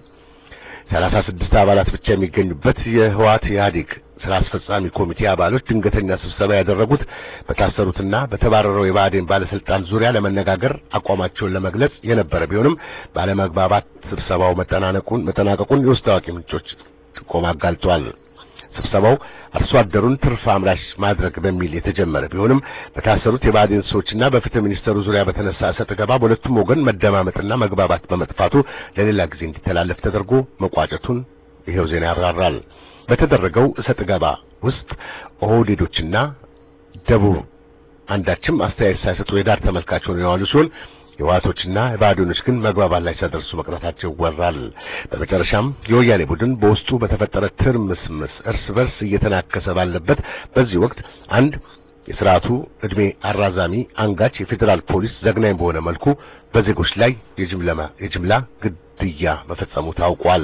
36 አባላት ብቻ የሚገኙበት የህወሓት ኢህአዴግ ስራ አስፈጻሚ ኮሚቴ አባሎች ድንገተኛ ስብሰባ ያደረጉት በታሰሩትና በተባረረው የባዴን ባለስልጣን ዙሪያ ለመነጋገር አቋማቸውን ለመግለጽ የነበረ ቢሆንም ባለመግባባት ስብሰባው መጠናቀቁን የውስጥ አዋቂ ምንጮች ጥቆማ አጋልጧል። ስብሰባው አርሶ አደሩን ትርፍ አምራች ማድረግ በሚል የተጀመረ ቢሆንም በታሰሩት የባዴን ሰዎችና በፍትህ ሚኒስተሩ ዙሪያ በተነሳ እሰጥ ገባ በሁለቱም ወገን መደማመጥና መግባባት በመጥፋቱ ለሌላ ጊዜ እንዲተላለፍ ተደርጎ መቋጨቱን ይሄው ዜና ያብራራል። በተደረገው እሰጥ ገባ ውስጥ ኦህዴዶችና ደቡብ አንዳችም አስተያየት ሳይሰጡ የዳር ተመልካች ሆነው የዋሉ ሲሆን የዋቶችና የባዶኖች ግን መግባባት ላይ ሳይደርሱ መቅረታቸው ይወራል። በመጨረሻም የወያኔ ቡድን በውስጡ በተፈጠረ ትርምስምስ እርስ በርስ እየተናከሰ ባለበት በዚህ ወቅት አንድ የሥርዓቱ እድሜ አራዛሚ አንጋች የፌዴራል ፖሊስ ዘግናኝ በሆነ መልኩ በዜጎች ላይ የጅምላ ግድያ መፈጸሙ ታውቋል።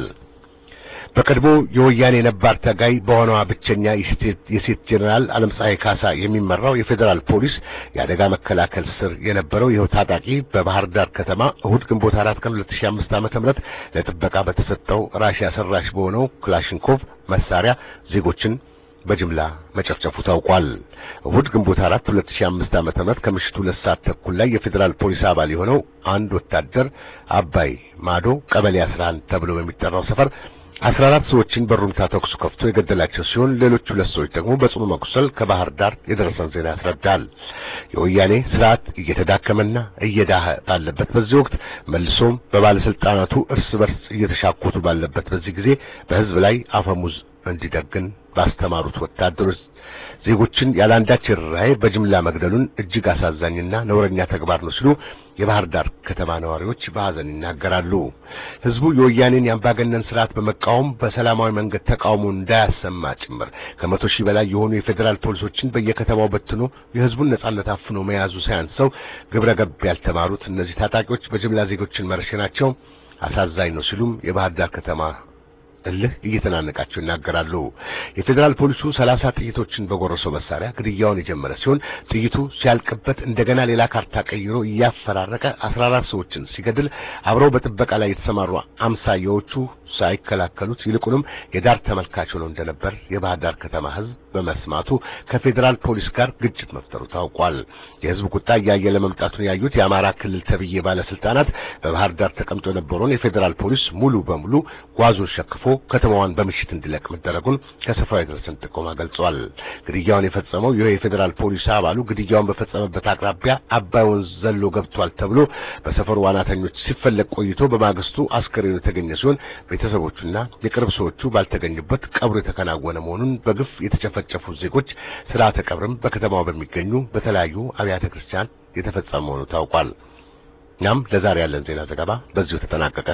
በቀድሞ የወያኔ ነባር ታጋይ በሆነዋ ብቸኛ የሴት ጀነራል ዓለምፀሐይ ካሳ የሚመራው የፌዴራል ፖሊስ የአደጋ መከላከል ስር የነበረው ይኸው ታጣቂ በባህር ዳር ከተማ እሁድ ግንቦት 4 ቀን 2005 ዓ.ም ለጥበቃ በተሰጠው ራሽያ ሰራሽ በሆነው ክላሽንኮቭ መሳሪያ ዜጎችን በጅምላ መጨፍጨፉ ታውቋል። እሁድ ግንቦት 4 2005 ዓ.ም ከምሽቱ 2 ሰዓት ተኩል ላይ የፌዴራል ፖሊስ አባል የሆነው አንድ ወታደር አባይ ማዶ ቀበሌ 11 ተብሎ በሚጠራው ሰፈር 14 ሰዎችን በሩምታ ተኩስ ከፍቶ የገደላቸው ሲሆን ሌሎች 2 ሰዎች ደግሞ በጽኑ መቁሰል ከባህር ዳር የደረሰን ዜና ያስረዳል። የወያኔ ስርዓት እየተዳከመና እየዳኸ ባለበት በዚህ ወቅት መልሶም በባለስልጣናቱ እርስ በርስ እየተሻኮቱ ባለበት በዚህ ጊዜ በህዝብ ላይ አፈሙዝ እንዲደግን ባስተማሩት ወታደሮች ዜጎችን ያላንዳች ርህራሄ በጅምላ መግደሉን እጅግ አሳዛኝና ነውረኛ ተግባር ነው ሲሉ የባህር ዳር ከተማ ነዋሪዎች በሐዘን ይናገራሉ። ህዝቡ የወያኔን የአምባገነን ስርዓት በመቃወም በሰላማዊ መንገድ ተቃውሞ እንዳያሰማ ጭምር ከ100 ሺህ በላይ የሆኑ የፌዴራል ፖሊሶችን በየከተማው በትኖ የህዝቡን ነጻነት አፍኖ መያዙ ሳያንሰው ግብረ ገብ ያልተማሩት እነዚህ ታጣቂዎች በጅምላ ዜጎችን መረሸናቸው አሳዛኝ ነው ሲሉም የባህር ዳር ከተማ እልህ እየተናነቃቸው ይናገራሉ። የፌደራል ፖሊሱ 30 ጥይቶችን በጎረሰው መሳሪያ ግድያውን የጀመረ ሲሆን ጥይቱ ሲያልቅበት እንደገና ሌላ ካርታ ቀይሮ እያፈራረቀ 14 ሰዎችን ሲገድል አብረው በጥበቃ ላይ የተሰማሩ አምሳያዎቹ ሳይከላከሉት ይልቁንም የዳር ተመልካች ሆነው እንደነበር የባህር ዳር ከተማ ህዝብ በመስማቱ ከፌደራል ፖሊስ ጋር ግጭት መፍጠሩ ታውቋል። የህዝብ ቁጣ እያየለ መምጣቱን ያዩት የአማራ ክልል ተብዬ ባለስልጣናት በባህር ዳር ተቀምጦ የነበረውን የፌደራል ፖሊስ ሙሉ በሙሉ ጓዙን ሸክፎ ከተማዋን በምሽት እንዲለቅ መደረጉን ከስፍራው የደረሰን ጥቆማ ገልጿል። ግድያውን የፈጸመው የፌደራል ፖሊስ አባሉ ግድያውን በፈጸመበት አቅራቢያ አባይ ወንዝ ዘሎ ገብቷል ተብሎ በሰፈሩ ዋናተኞች ሲፈለግ ቆይቶ በማግስቱ አስከሬኑ የተገኘ ሲሆን ቤተሰቦቹና የቅርብ ሰዎቹ ባልተገኙበት ቀብሩ የተከናወነ መሆኑን በግፍ የተጨፈጨፉ ዜጎች ስርዓተ ቀብርም በከተማው በሚገኙ በተለያዩ አብያተ ክርስቲያን የተፈጸመ መሆኑ ታውቋል። እናም ለዛሬ ያለን ዜና ዘገባ በዚሁ ተጠናቀቀ።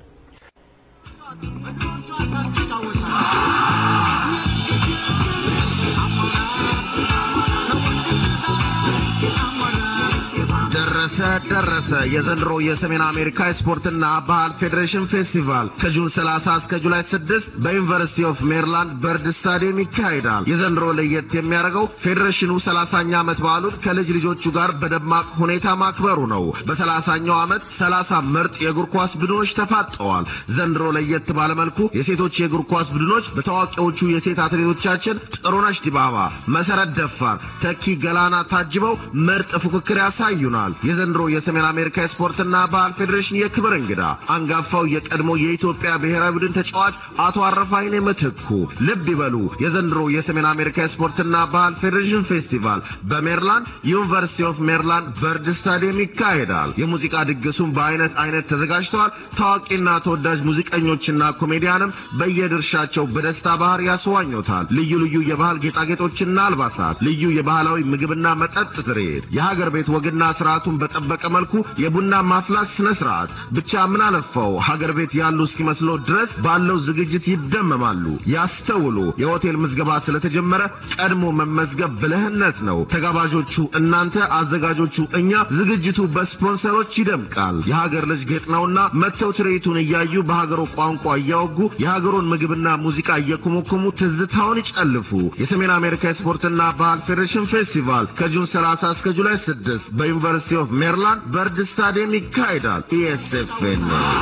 ደረሰ የዘንድሮ የሰሜን አሜሪካ ስፖርትና ባህል ፌዴሬሽን ፌስቲቫል ከጁን 30 እስከ ጁላይ 6 በዩኒቨርሲቲ ኦፍ ሜሪላንድ በርድ ስታዲየም ይካሄዳል። የዘንድሮ ለየት የሚያደርገው ፌዴሬሽኑ 30ኛ ዓመት በዓሉን ከልጅ ልጆቹ ጋር በደማቅ ሁኔታ ማክበሩ ነው። በ30ኛው ዓመት 30 ምርጥ የእግር ኳስ ቡድኖች ተፋጠዋል። ዘንድሮ ለየት ባለ መልኩ የሴቶች የእግር ኳስ ቡድኖች በታዋቂዎቹ የሴት አትሌቶቻችን ጥሩነሽ ዲባባ፣ መሰረት ደፋር፣ ተኪ ገላና ታጅበው ምርጥ ፉክክር ያሳዩናል። የዘንድሮ የሰሜን አሜሪካ ስፖርትና ባህል ፌዴሬሽን የክብር እንግዳ አንጋፋው የቀድሞ የኢትዮጵያ ብሔራዊ ቡድን ተጫዋች አቶ አረፋይኔ ምትኩ። ልብ ይበሉ፣ የዘንድሮ የሰሜን አሜሪካ ስፖርትና ባህል ፌዴሬሽን ፌስቲቫል በሜሪላንድ ዩኒቨርሲቲ ኦፍ ሜሪላንድ በርድ ስታዲየም ይካሄዳል። የሙዚቃ ድግሱም በአይነት ተዘጋጅተዋል። ታዋቂና ተወዳጅ ሙዚቀኞችና ኮሜዲያንም በየድርሻቸው በደስታ ባህር ያስዋኙታል። ልዩ ልዩ የባህል ጌጣጌጦችና አልባሳት፣ ልዩ የባህላዊ ምግብና መጠጥ ትርኢት፣ የሀገር ቤት ወግና ስርዓቱን በጠበቀ መልኩ የቡና ማፍላት ስነ ስርዓት ብቻ ምን አለፈው ሀገር ቤት ያሉ እስኪመስለው ድረስ ባለው ዝግጅት ይደመማሉ። ያስተውሉ፣ የሆቴል ምዝገባ ስለተጀመረ ቀድሞ መመዝገብ ብልህነት ነው። ተጋባዦቹ እናንተ፣ አዘጋጆቹ እኛ። ዝግጅቱ በስፖንሰሮች ይደምቃል። የሀገር ልጅ ጌጥ ነውና መተው ትርኢቱን እያዩ በሀገሩ ቋንቋ እያወጉ የሀገሩን ምግብና ሙዚቃ እየኮመኮሙ ትዝታውን ይጨልፉ። የሰሜን አሜሪካ ስፖርትና ባህል ፌዴሬሽን ፌስቲቫል ከጁን 30 እስከ ጁላይ 6 በዩኒቨርሲቲ ኦፍ ሜሪላንድ በርድ ስታዲየም ይካሄዳል። ESFN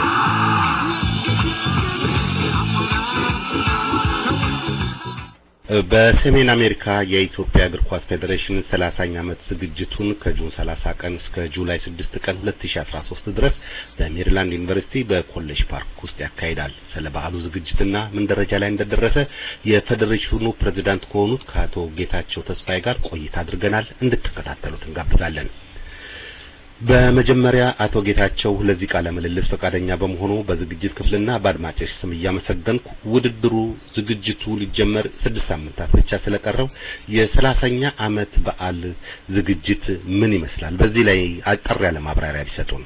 በሰሜን አሜሪካ የኢትዮጵያ እግር ኳስ ፌዴሬሽን 30ኛ ዓመት ዝግጅቱን ከጁን 30 ቀን እስከ ጁላይ 6 ቀን 2013 ድረስ በሜሪላንድ ዩኒቨርሲቲ በኮሌጅ ፓርክ ውስጥ ያካሂዳል። ስለ በዓሉ ዝግጅትና ምን ደረጃ ላይ እንደደረሰ የፌዴሬሽኑ ፕሬዝዳንት ከሆኑት ከአቶ ጌታቸው ተስፋዬ ጋር ቆይታ አድርገናል። እንድትከታተሉት እንጋብዛለን። በመጀመሪያ አቶ ጌታቸው ለዚህ ቃለ ምልልስ ፈቃደኛ በመሆኑ በዝግጅት ክፍልና በአድማጮች ስም እያመሰገንኩ ውድድሩ ዝግጅቱ ሊጀመር 6 ሳምንታት ብቻ ስለቀረው የ30ኛ ዓመት በዓል ዝግጅት ምን ይመስላል? በዚህ ላይ አጠር ያለ ማብራሪያ ቢሰጡን።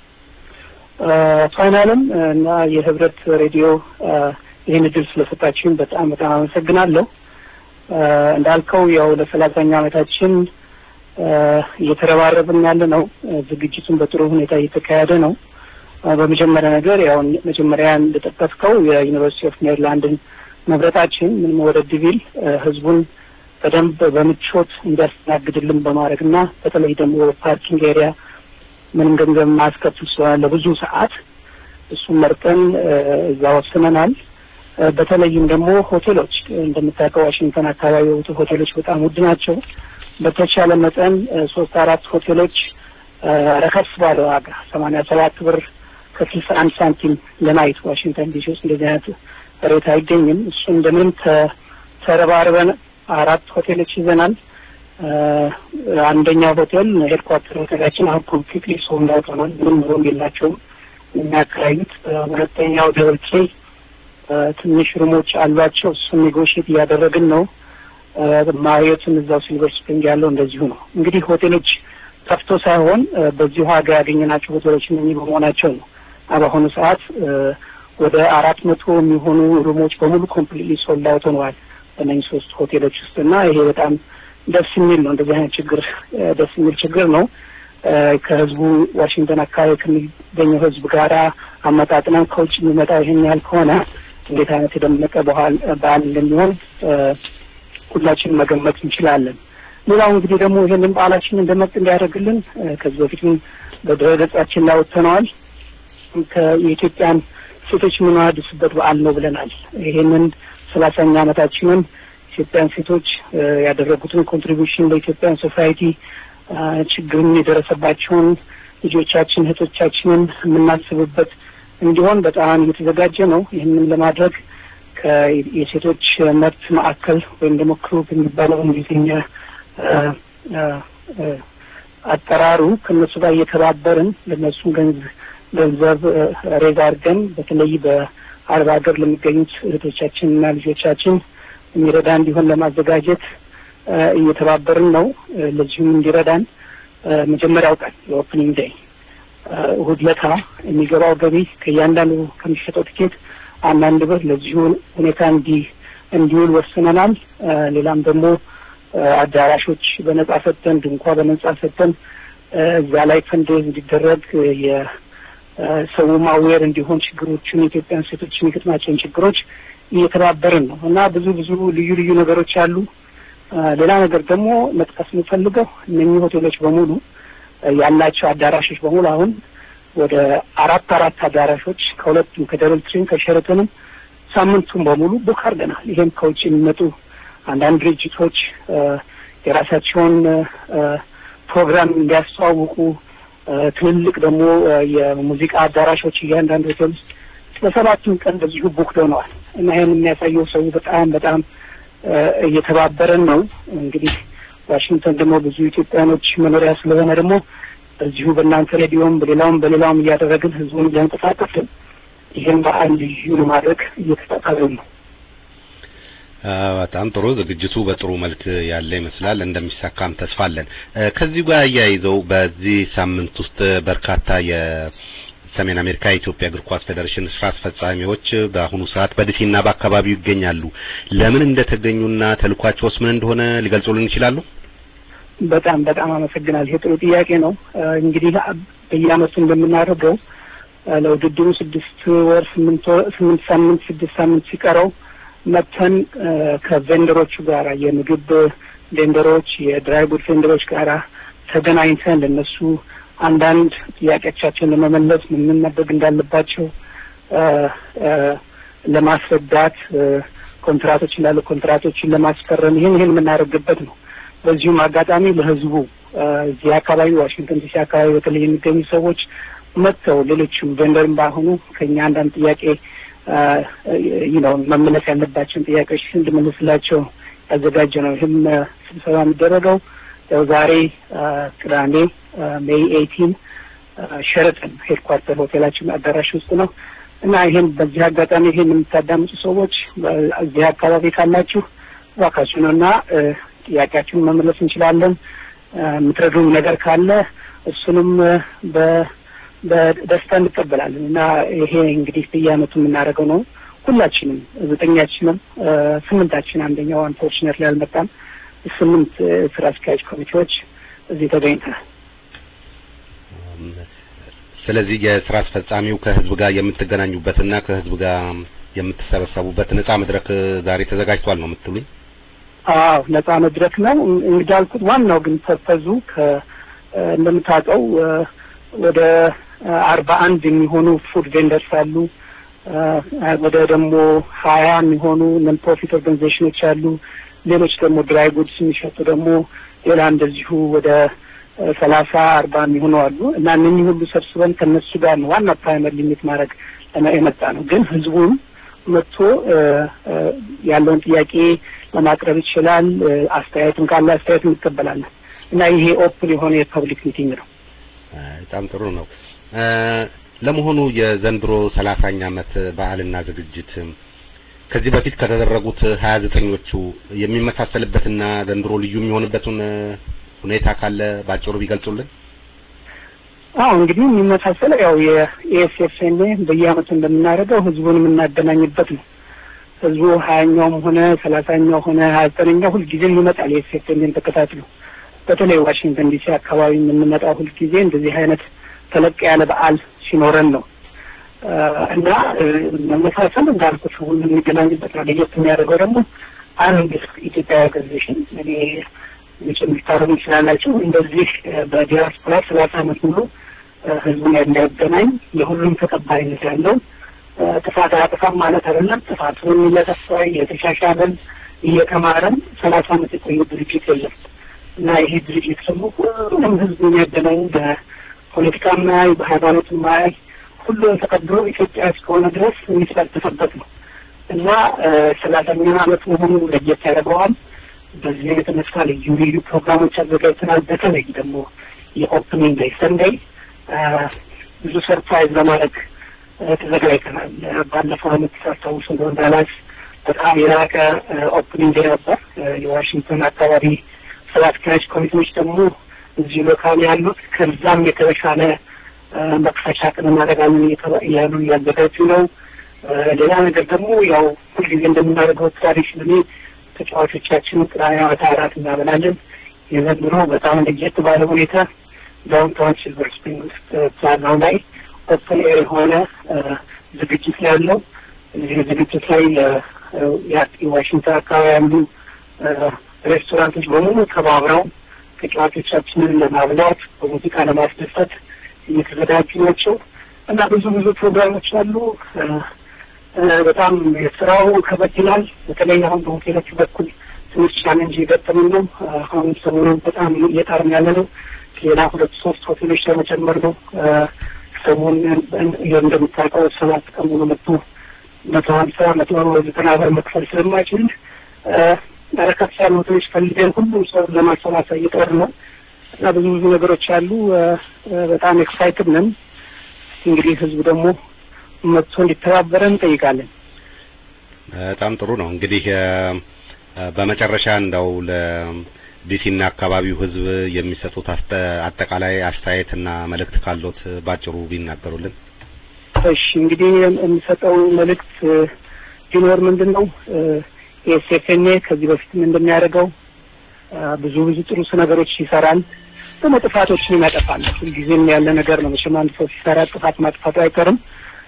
ፋይናልም እና የህብረት ሬዲዮ ይሄን እድል ስለሰጣችሁኝ በጣም አመሰግናለሁ። እንዳልከው ያው ለ30ኛ ዓመታችን እየተረባረብን ያለ ነው። ዝግጅቱን በጥሩ ሁኔታ እየተካሄደ ነው። በመጀመሪያ ነገር ያው መጀመሪያ እንደተጠቀስከው የዩኒቨርሲቲ ኦፍ ሜሪላንድን መብረታችን ምንም ወደ ዲቪል ህዝቡን በደንብ በምቾት እንዲያስተናግድልን በማድረግና በተለይ ደግሞ ፓርኪንግ ኤሪያ ምንም ገንዘብ ማስከፍል ስለሆነ ለብዙ ሰዓት እሱን መርጠን እዛ ወስነናል። በተለይም ደግሞ ሆቴሎች እንደምታውቀው ዋሽንግተን አካባቢ ሆቴሎች በጣም ውድ ናቸው። በተቻለ መጠን 3-4 ሆቴሎች ረከስ ባለ ዋጋ 87 ብር ከ61 ሳንቲም ለናይት ዋሽንግተን ዲሲ ውስጥ እንደዚህ አይነት ሬት አይገኝም። እሱ እንደምንም ተረባርበን 4 ሆቴሎች ይዘናል። አንደኛው ሆቴል ሄድኳርተር ሆቴላችን አሁን ኮምፕሊትሊ ሶልድ አውት ሆኗል። ምንም ሩም የላቸውም የሚያከራዩት። ሁለተኛው ደብል ኬ ትንሽ ሩሞች አሏቸው። እሱን ኔጎሽት እያደረግን ነው። ማሪዮትን እዛው ሲልቨር ስፕሪንግ ያለው እንደዚሁ ነው። እንግዲህ ሆቴሎች ከፍቶ ሳይሆን በዚህ ዋጋ ያገኘናቸው ሆቴሎች እነኚህ በመሆናቸው ነው። በአሁኑ ሰዓት ወደ 400 የሚሆኑ ሩሞች በሙሉ ኮምፕሊትሊ ሶልድ አውት ሆነዋል በእነኚህ 3 ሆቴሎች ውስጥና ይሄ በጣም ደስ የሚል ነው። እንደዚህ አይነት ችግር ደስ የሚል ችግር ነው። ከህዝቡ ዋሽንግተን አካባቢ ከሚገኘው ህዝብ ጋራ አመጣጥነን ከውጭ የሚመጣው ይሄን ያህል ከሆነ እንዴት አይነት የደመቀ በዓል እንደሚሆን ሁላችንም መገመት እንችላለን። ሌላው እንግዲህ ደግሞ ይሄንን በዓላችንን እንደመጥ እንዲያደርግልን ከዚህ በፊትም በድረገጻችን ላይ ወጥተናል። የኢትዮጵያን ሴቶች የምናወድስበት በዓል ነው ብለናል። ይሄንን 30ኛ ዓመታችንን ኢትዮጵያን ሴቶች ያደረጉትን ኮንትሪቢዩሽን ለኢትዮጵያን ሶሳይቲ ችግርን የደረሰባቸውን ልጆቻችን እህቶቻችንን የምናስብበት እንዲሆን በጣም እየተዘጋጀ ነው። ይህንን ለማድረግ የሴቶች መብት ማዕከል ወይም ደግሞ ክሩብ የሚባለው እንግሊዝኛ አጠራሩ ከነሱ ጋር እየተባበርን ለነሱ ገንዘብ ሬዝ አድርገን በተለይ በአረብ ሀገር ለሚገኙት እህቶቻችንና ልጆቻችን የሚረዳ እንዲሆን ለማዘጋጀት እየተባበርን ነው። ለዚህም እንዲረዳን መጀመሪያው ቀን የኦፕኒንግ ዴይ እሑድ ዕለት የሚገባው ገቢ ከእያንዳንዱ ከሚሸጠው ትኬት አንዳንድ ብር ለዚሁ ሁኔታ እንዲውል ወስነናል። ሌላም ደግሞ አዳራሾች በነጻ ሰጥተን ድንኳን በነጻ ሰጥተን እዛ ላይ ፈንድሬዝ እንዲደረግ የሰው ማዌር እንዲሆን ችግሮችን የኢትዮጵያን ሴቶች የሚገጥማቸውን ችግሮች እየተባበርን ነው እና ብዙ ልዩ ልዩ ነገሮች አሉ። ሌላ ነገር ደግሞ መጥቀስ የምፈልገው እነኚህ ሆቴሎች በሙሉ ያላቸው አዳራሾች በሙሉ አሁን ወደ አራት አዳራሾች ከሁለቱም ከደብል ትሪም ከሸራተንም ሳምንቱን በሙሉ ቡክ አድርገናል። ይሄም ከውጭ የሚመጡ አንዳንድ ድርጅቶች የራሳቸውን ፕሮግራም እንዲያስተዋውቁ ትልልቅ ደግሞ የሙዚቃ አዳራሾች እያንዳንዱ ሆቴል ውስጥ ለሰባቱም ቀን በዚሁ ቡክ ሆነዋል እና ይሄን የሚያሳየው ሰው በጣም እየተባበረን ነው። እንግዲህ ዋሽንግተን ደግሞ ብዙ ኢትዮጵያኖች መኖሪያ ስለሆነ ደግሞ በዚሁ በእናንተ ሬዲዮም በሌላውም እያደረግን ህዝቡን እያንቀሳቀስን ይሄን በዓል ልዩ ለማድረግ እየተጣጣርን ነው። በጣም ጥሩ። ዝግጅቱ በጥሩ መልክ ያለ ይመስላል። እንደሚሳካም ተስፋ አለን። ከዚህ ጋር ያይዘው በዚህ ሳምንት ውስጥ በርካታ የሰሜን አሜሪካ የኢትዮጵያ እግር ኳስ ፌዴሬሽን ስራ አስፈጻሚዎች በአሁኑ ሰዓት በዲሲና በአካባቢው ይገኛሉ። ለምን እንደተገኙና ተልኳቸውስ ምን እንደሆነ ሊገልጹልን ይችላሉ? በጣም አመሰግናለሁ። ይሄ ጥሩ ጥያቄ ነው። እንግዲህ በየዓመቱ እንደምናደርገው ለውድድሩ 6 ሳምንት ሲቀረው መተን ከቬንደሮቹ ጋር የምግብ ቬንደሮች የድራይ ጉድ ቬንደሮች ጋር ተገናኝተን ለነሱ አንዳንድ ጥያቄዎቻቸውን ለመመለስ ምን ማድረግ እንዳለባቸው ለማስረዳት ኮንትራቶችን ለማስፈረም ይሄን የምናደርግበት ነው። በዚሁም አጋጣሚ ለህዝቡ እዚህ አካባቢ ዋሽንግተን ዲሲ አካባቢ በተለይ የሚገኙ ሰዎች መጥተው ሌሎችም ቬንደርም ባይሆኑ ከኛ አንዳንድ ጥያቄ መመለስ ያለባቸውን ጥያቄዎች እንድንመልስላቸው ያዘጋጀ ነው። ይህም ስብሰባ የሚደረገው ያው ዛሬ ቅዳሜ ሜይ 18 ሸራተን ሄድኳርተር ሆቴላችን አዳራሽ ውስጥ ነው እና ይሄን በዚህ አጋጣሚ ይሄን የምታዳምጡ ሰዎች እዚህ አካባቢ ካላችሁ እባካችሁ ነውና ጥያቄያችሁን መመለስ እንችላለን። የምትረዱን ነገር ካለ እሱንም በደስታ እንቀበላለን እና ይሄ እንግዲህ በየዓመቱ የምናደርገው ነው። ሁላችንም 8 አንደኛው አንፎርቹኔትሊ አልመጣም። 8 ስራ አስኪያጅ ኮሚቴዎች እዚህ ተገኝተናል። ስለዚህ የስራ አስፈጻሚው ከህዝብ ጋር የምትገናኙበትና ከህዝብ ጋር የምትሰበሰቡበት ነፃ መድረክ ዛሬ ተዘጋጅቷል ነው የምትሉኝ? አዎ ነፃ መድረክ ነው። እንዳልኩት ዋናው ግን ፐርፐዙ እንደምታውቀው ወደ 41 የሚሆኑ ፉድ ቬንደርስ አሉ። ወደ ደግሞ 20 የሚሆኑ ነን ፕሮፊት ኦርጋናይዜሽኖች አሉ። ሌሎች ደግሞ ድራይ ጉድስ የሚሸጡ ደግሞ ሌላ እንደዚሁ ወደ 30-40 የሚሆኑ አሉ እና እነኚህ ሁሉ ሰብስበን ከነሱ ጋር ነው ዋና ፕራይመሪ ሊሚት ማድረግ የመጣ ነው። ግን ህዝቡም መጥቶ ያለውን ጥያቄ ለማቅረብ ይችላል። አስተያየቱን ካለ አስተያየቱን እንቀበላለን እና ይሄ ኦፕን የሆነ የፐብሊክ ሚቲንግ ነው። በጣም ጥሩ ነው። ለመሆኑ የዘንድሮ 30ኛ ዓመት በዓልና ዝግጅት ከዚህ በፊት ከተደረጉት 29ኞቹ የሚመሳሰልበትና ዘንድሮ ልዩ የሚሆንበትን ሁኔታ ካለ ባጭሩ ቢገልጹልን? እንግዲህ የሚመሳሰለው ያው የኤስኤፍኤን በየዓመቱ እንደምናደርገው ህዝቡን የምናገናኝበት ነው። ህዝቡ 20ኛውም ሆነ 30ኛው ሆነ 29ኛው ሁሉ ጊዜ ይመጣል የኤስኤፍኤን ተከታትሎ በተለይ ዋሽንግተን ዲሲ አካባቢ የምንመጣው ሁሉ ጊዜ እንደዚህ አይነት ተለቅ ያለ በዓል ሲኖረን ነው እና መመሳሰል እንዳልኩት ሁሉ የሚገናኝበት ነው። ለየት የሚያደርገው ደግሞ አንድ ኢትዮጵያ ኦርጋናይዜሽን እኔ ምንም ይችላልላችሁ እንደዚህ በዲያስፖራ 30 ዓመት ሙሉ ህዝቡን የሚያገናኝ የሁሉም ተቀባይነት ያለው ጥፋት አጥፋም ማለት አይደለም ጥፋቱን የሚለጠፋ የተሻሻለን እየተማረን 30 ዓመት የቆየ ድርጅት የለም እና ይሄ ድርጅት ደግሞ ሁሉንም ህዝብ የሚያገናኝ በፖለቲካም ላይ በሃይማኖትም ላይ ሁሉም ተቀብሎ ኢትዮጵያ እስከሆነ ድረስ የሚሳተፍበት ነው እና 30ኛ ዓመት መሆኑን ለየት ያደርገዋል። በዚህ የተነሳ ልዩ ፕሮግራሞች አዘጋጅተናል። በተለይ ደግሞ የኦፕኒንግ ዴይ ሰንዴይ ብዙ ሰርፕራይዝ ለማድረግ ተዘጋጅተናል። ባለፈው ዓመት ታስታውሱ እንደሆነ ዳላስ በጣም የላቀ ኦፕኒንግ ዴይ ነበር። የዋሽንግተን አካባቢ ስራ አስኪያጅ ኮሚቴዎች ደግሞ እዚህ ሎካል ያሉት ከዛም የተሻለ መክፈቻ ቀን እናደርጋለን እያሉ እያዘጋጁ ነው። ሌላ ነገር ደግሞ ያው ሁልጊዜ እንደምናደርገው ትራዲሽናሊ ተጫዋቾቻችን ቅዳሜ ማታ እራት እናበላለን። የዘንድሮ በጣም ለየት ባለ ሁኔታ ዳውንታውን ሲልቨር ስፕሪንግ ውስጥ ፕላዛው ላይ ኦፕን ኤር የሆነ ዝግጅት ያለው እዚህ ዝግጅት ላይ የዋሽንግተን አካባቢ ያሉ ሬስቶራንቶች በሙሉ ተባብረው ተጫዋቾቻችንን ለማብላት በሙዚቃ ለማስደሰት እየተዘጋጁ ናቸው እና ብዙ ፕሮግራሞች አሉ። በጣም የስራው ከበድ ይላል። በተለይ አሁን በሆቴሎች በኩል ትንሽ ቻሌንጅ እየገጠመን ነው። አሁን ሰሞኑን በጣም እየጣርን ያለ ነው። ሌላ 2-3 ሆቴሎች ለመጨመር ነው። ሰሞኑን እንደምታውቀው 7 ቀን ሙሉ መጥቶ 150-190 ብር መክፈል ስለማይችል በረከት ያሉ ሆቴሎች ፈልገን ሁሉም ሰው ለማሰባሰብ እየጣርን ነው እና ብዙ ነገሮች አሉ። በጣም ኤክሳይትድ ነን። እንግዲህ ህዝቡ ደግሞ መጥቶ እንዲተባበረን እንጠይቃለን። በጣም ጥሩ ነው። እንግዲህ በመጨረሻ እንደው ለዲሲና አካባቢው ህዝብ የሚሰጡት አጠቃላይ አስተያየትና መልእክት ካሉት ባጭሩ ቢናገሩልን። እሺ እንግዲህ የሚሰጠው መልእክት ቢኖር ምንድነው ኤስኤፍኤን ከዚህ በፊትም እንደሚያደርገው ብዙ ጥሩ ነገሮች ይሰራል። በመጥፋቶችን ያጠፋል። ሁልጊዜም ያለ ነገር ነው። መቼም አንድ ሰው ሲሰራ ጥፋት ማጥፋቱ አይቀርም።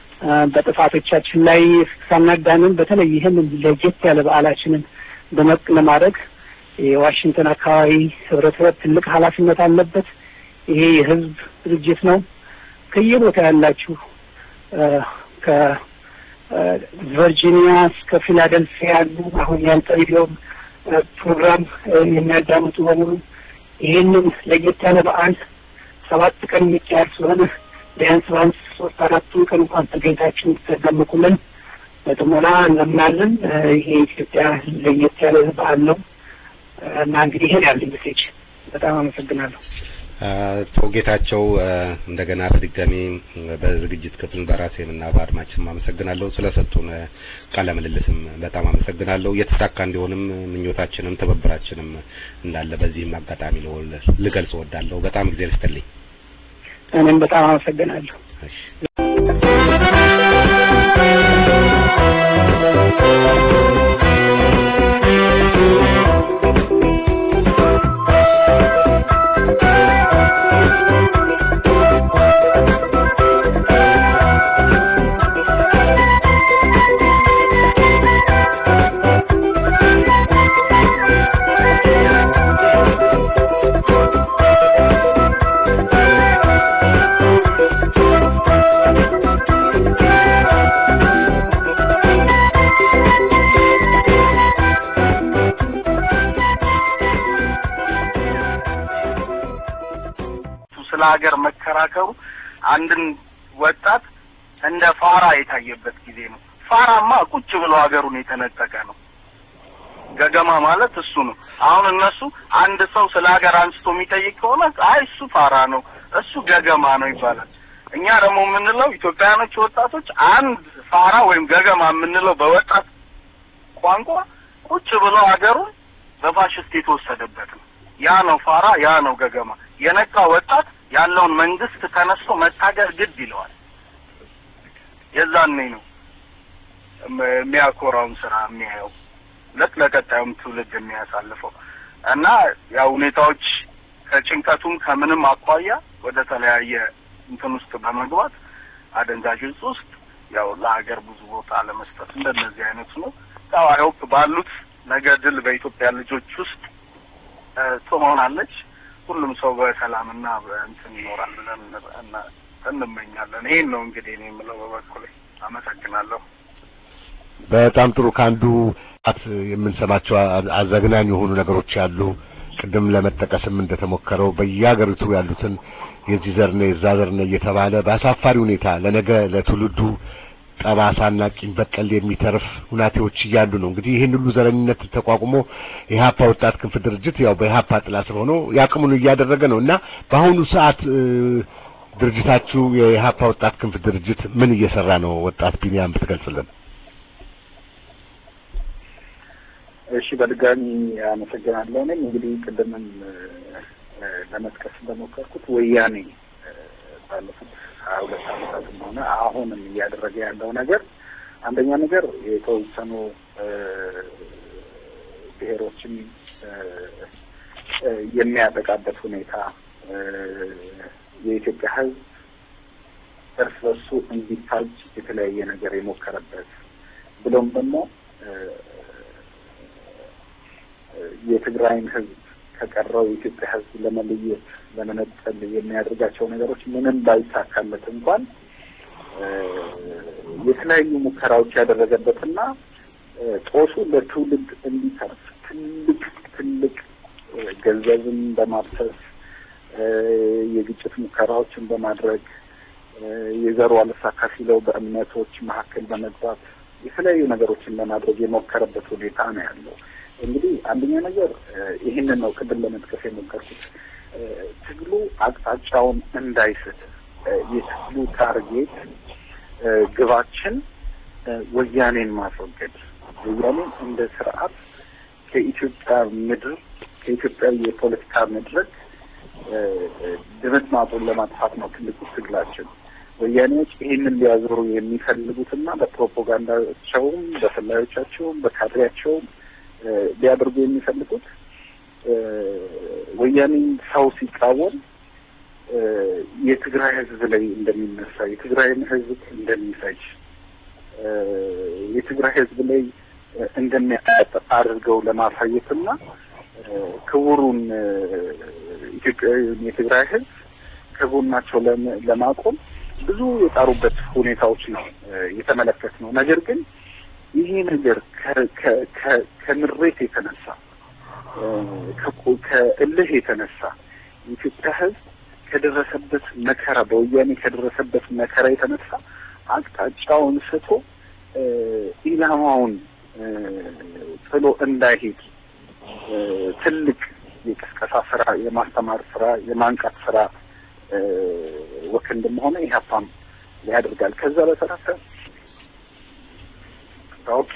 በጥፋቶቻችን ላይ ሳናጋንን በተለይ ይሄን ለየት ያለ በዓላችንን በመቅ ለማድረግ የዋሽንግተን አካባቢ ህብረተሰብ ትልቅ ኃላፊነት አለበት። ይሄ የህዝብ ድርጅት ነው። ከየቦታ ያላችሁ ከቨርጂኒያ እስከ ፊላደልፊያ ያሉ አሁን ያልጠየው ፕሮግራም የሚያዳምጡ በሙሉ ይሄንን ለየት ያለ በዓል 7 ቀን የሚካሄድ ስለሆነ ቢያንስ 3-4 ቀን እንኳን ተገኝታችሁ ተደምቁልን በጥሞና እንለምናለን። ይሄ ኢትዮጵያ ለየት ያለ በዓል ነው እና እንግዲህ ይሄን ያለ ሜሴጅ በጣም አመሰግናለሁ። ጌታቸው እንደገና በድጋሚ በዝግጅት ክፍል በራሴና በአድማጭም አመሰግናለሁ። ስለሰጡን ቃለ ምልልስም በጣም አመሰግናለሁ። የተሳካ እንዲሆንም ምኞታችንም ተበብራችንም እንዳለ በዚህም አጋጣሚ ነው ልገልጽ እወዳለሁ። በጣም እግዚአብሔር ይስጥልኝ። እኔም በጣም አመሰግናለሁ። እሺ ሀገር መከራከሩ አንድን ወጣት እንደ ፋራ የታየበት ጊዜ ነው። ፋራማ ቁጭ ብሎ ሀገሩን የተነጠቀ ነው። ገገማ ማለት እሱ ነው። አሁን እነሱ አንድ ሰው ስለ ሀገር አንስቶ የሚጠይቅ ከሆነ አይ እሱ ፋራ ነው፣ እሱ ገገማ ነው ይባላል። እኛ ደግሞ የምንለው ኢትዮጵያኖች ወጣቶች አንድ ፋራ ወይም ገገማ የምንለው በወጣት ቋንቋ ቁጭ ብሎ ሀገሩን በፋሽስት የተወሰደበት ነው። ያ ነው ፋራ፣ ያ ነው ገገማ። የነቃ ወጣት ያለውን መንግስት ተነስቶ መታገል ግድ ይለዋል። የዛኔ ነው የሚያኮራውን ስራ የሚያየው ለቀጣዩም ትውልድ የሚያሳልፈው እና ያው ሁኔታዎች ከጭንቀቱም ከምንም አቋያ ወደ ተለያየ እንትን ውስጥ በመግባት አደንዛዥ ዕፅ ውስጥ ያው ለሀገር ብዙ ቦታ ለመስጠት እንደነዚህ አይነት ነው። ያው አይሆፕ ባሉት ነገ ድል በኢትዮጵያ ልጆች ውስጥ ትሆናለች። ሁሉም ሰው በሰላምና በእንትን ይኖራል ብለን እንመኛለን። ይሄን ነው እንግዲህ እኔ የምለው በበኩሌ። አመሰግናለሁ። በጣም ጥሩ። ካንዱ የምንሰማቸው አዘግናኝ የሆኑ ነገሮች አሉ። ቅድም ለመጠቀስም እንደተሞከረው በየሀገሪቱ ያሉትን የዚህ ዘር ነው የዛ ዘር ነው እየተባለ በአሳፋሪ ሁኔታ ለነገ ለትውልዱ ጠባሳና ቂም በቀል የሚተርፍ ሁናቴዎች እያሉ ነው። እንግዲህ ይሄን ሁሉ ዘረኝነት ተቋቁሞ የኢህአፓ ወጣት ክንፍ ድርጅት ያው በኢህአፓ ጥላ ስር ሆኖ ያቅሙን እያደረገ ነውና በአሁኑ ሰዓት ድርጅታችሁ የኢህአፓ ወጣት ክንፍ ድርጅት ምን እየሰራ ነው? ወጣት ቢኒያም ብትገልጽልን። እሺ፣ በድጋሚ አመሰግናለሁ። እኔም እንግዲህ ቅድምም ለመጥቀስ እንደሞከርኩት ወያኔ ባለፉት 22 ዓመታትም ሆነ አሁንም እያደረገ ያለው ነገር አንደኛ ነገር የተወሰኑ ብሔሮችን የሚያጠቃበት ሁኔታ፣ የኢትዮጵያ ሕዝብ እርስ በርሱ እንዲፋጅ የተለያየ ነገር የሞከረበት ብሎም ደግሞ የትግራይን ሕዝብ ከቀረው የኢትዮጵያ ሕዝብ ለመለየት ለመነጠል የሚያደርጋቸው ነገሮች ምንም ባይሳካለት እንኳን የተለያዩ ሙከራዎች ያደረገበትና ጦሱ ለትውልድ እንዲተርፍ ትልቅ ገንዘብን በማፍሰስ የግጭት ሙከራዎችን በማድረግ የዘሩ አልሳካ ሲለው በእምነቶች መካከል በመግባት የተለያዩ ነገሮችን ለማድረግ የሞከረበት ሁኔታ ነው ያለው። እንግዲህ አንደኛ ነገር ይህንን ነው ቅድም ለመጥቀስ የሞከርኩት። ትግሉ አቅጣጫውን እንዳይስት የትግሉ ታርጌት ግባችን ወያኔን ማስወገድ፣ ወያኔን እንደ ስርዓት ከኢትዮጵያ ምድር ከኢትዮጵያ የፖለቲካ መድረክ ድምጥማጡን ለማጥፋት ነው ትልቁ ትግላችን። ወያኔዎች ይህንን ሊያዞሩ የሚፈልጉትና በፕሮፓጋንዳቸውም በሰላዮቻቸውም በካድሬያቸውም ሊያደርጉ የሚፈልጉት ወያኔ ሰው ሲቃወም የትግራይ ሕዝብ ላይ እንደሚነሳ የትግራይን ሕዝብ እንደሚፈጅ የትግራይ ሕዝብ ላይ እንደሚያጠፋ አድርገው ለማሳየትና ክቡሩን ኢትዮጵያዊ የትግራይ ሕዝብ ከጎናቸው ለማቆም ብዙ የጣሩበት ሁኔታዎች ነው የተመለከትነው። ነገር ግን ይሄ ነገር ከምሬት የተነሳ ከእልህ የተነሳ የኢትዮጵያ ሕዝብ ከደረሰበት መከራ በወያኔ ከደረሰበት መከራ የተነሳ አቅጣጫውን ስቶ ኢላማውን ጥሎ እንዳይሄድ ትልቅ የቅስቀሳ ስራ፣ የማስተማር ስራ፣ የማንቃት ስራ ወክንድም ሆነ ኢህአፓም ያደርጋል። ከዛ በተረፈ ኦኬ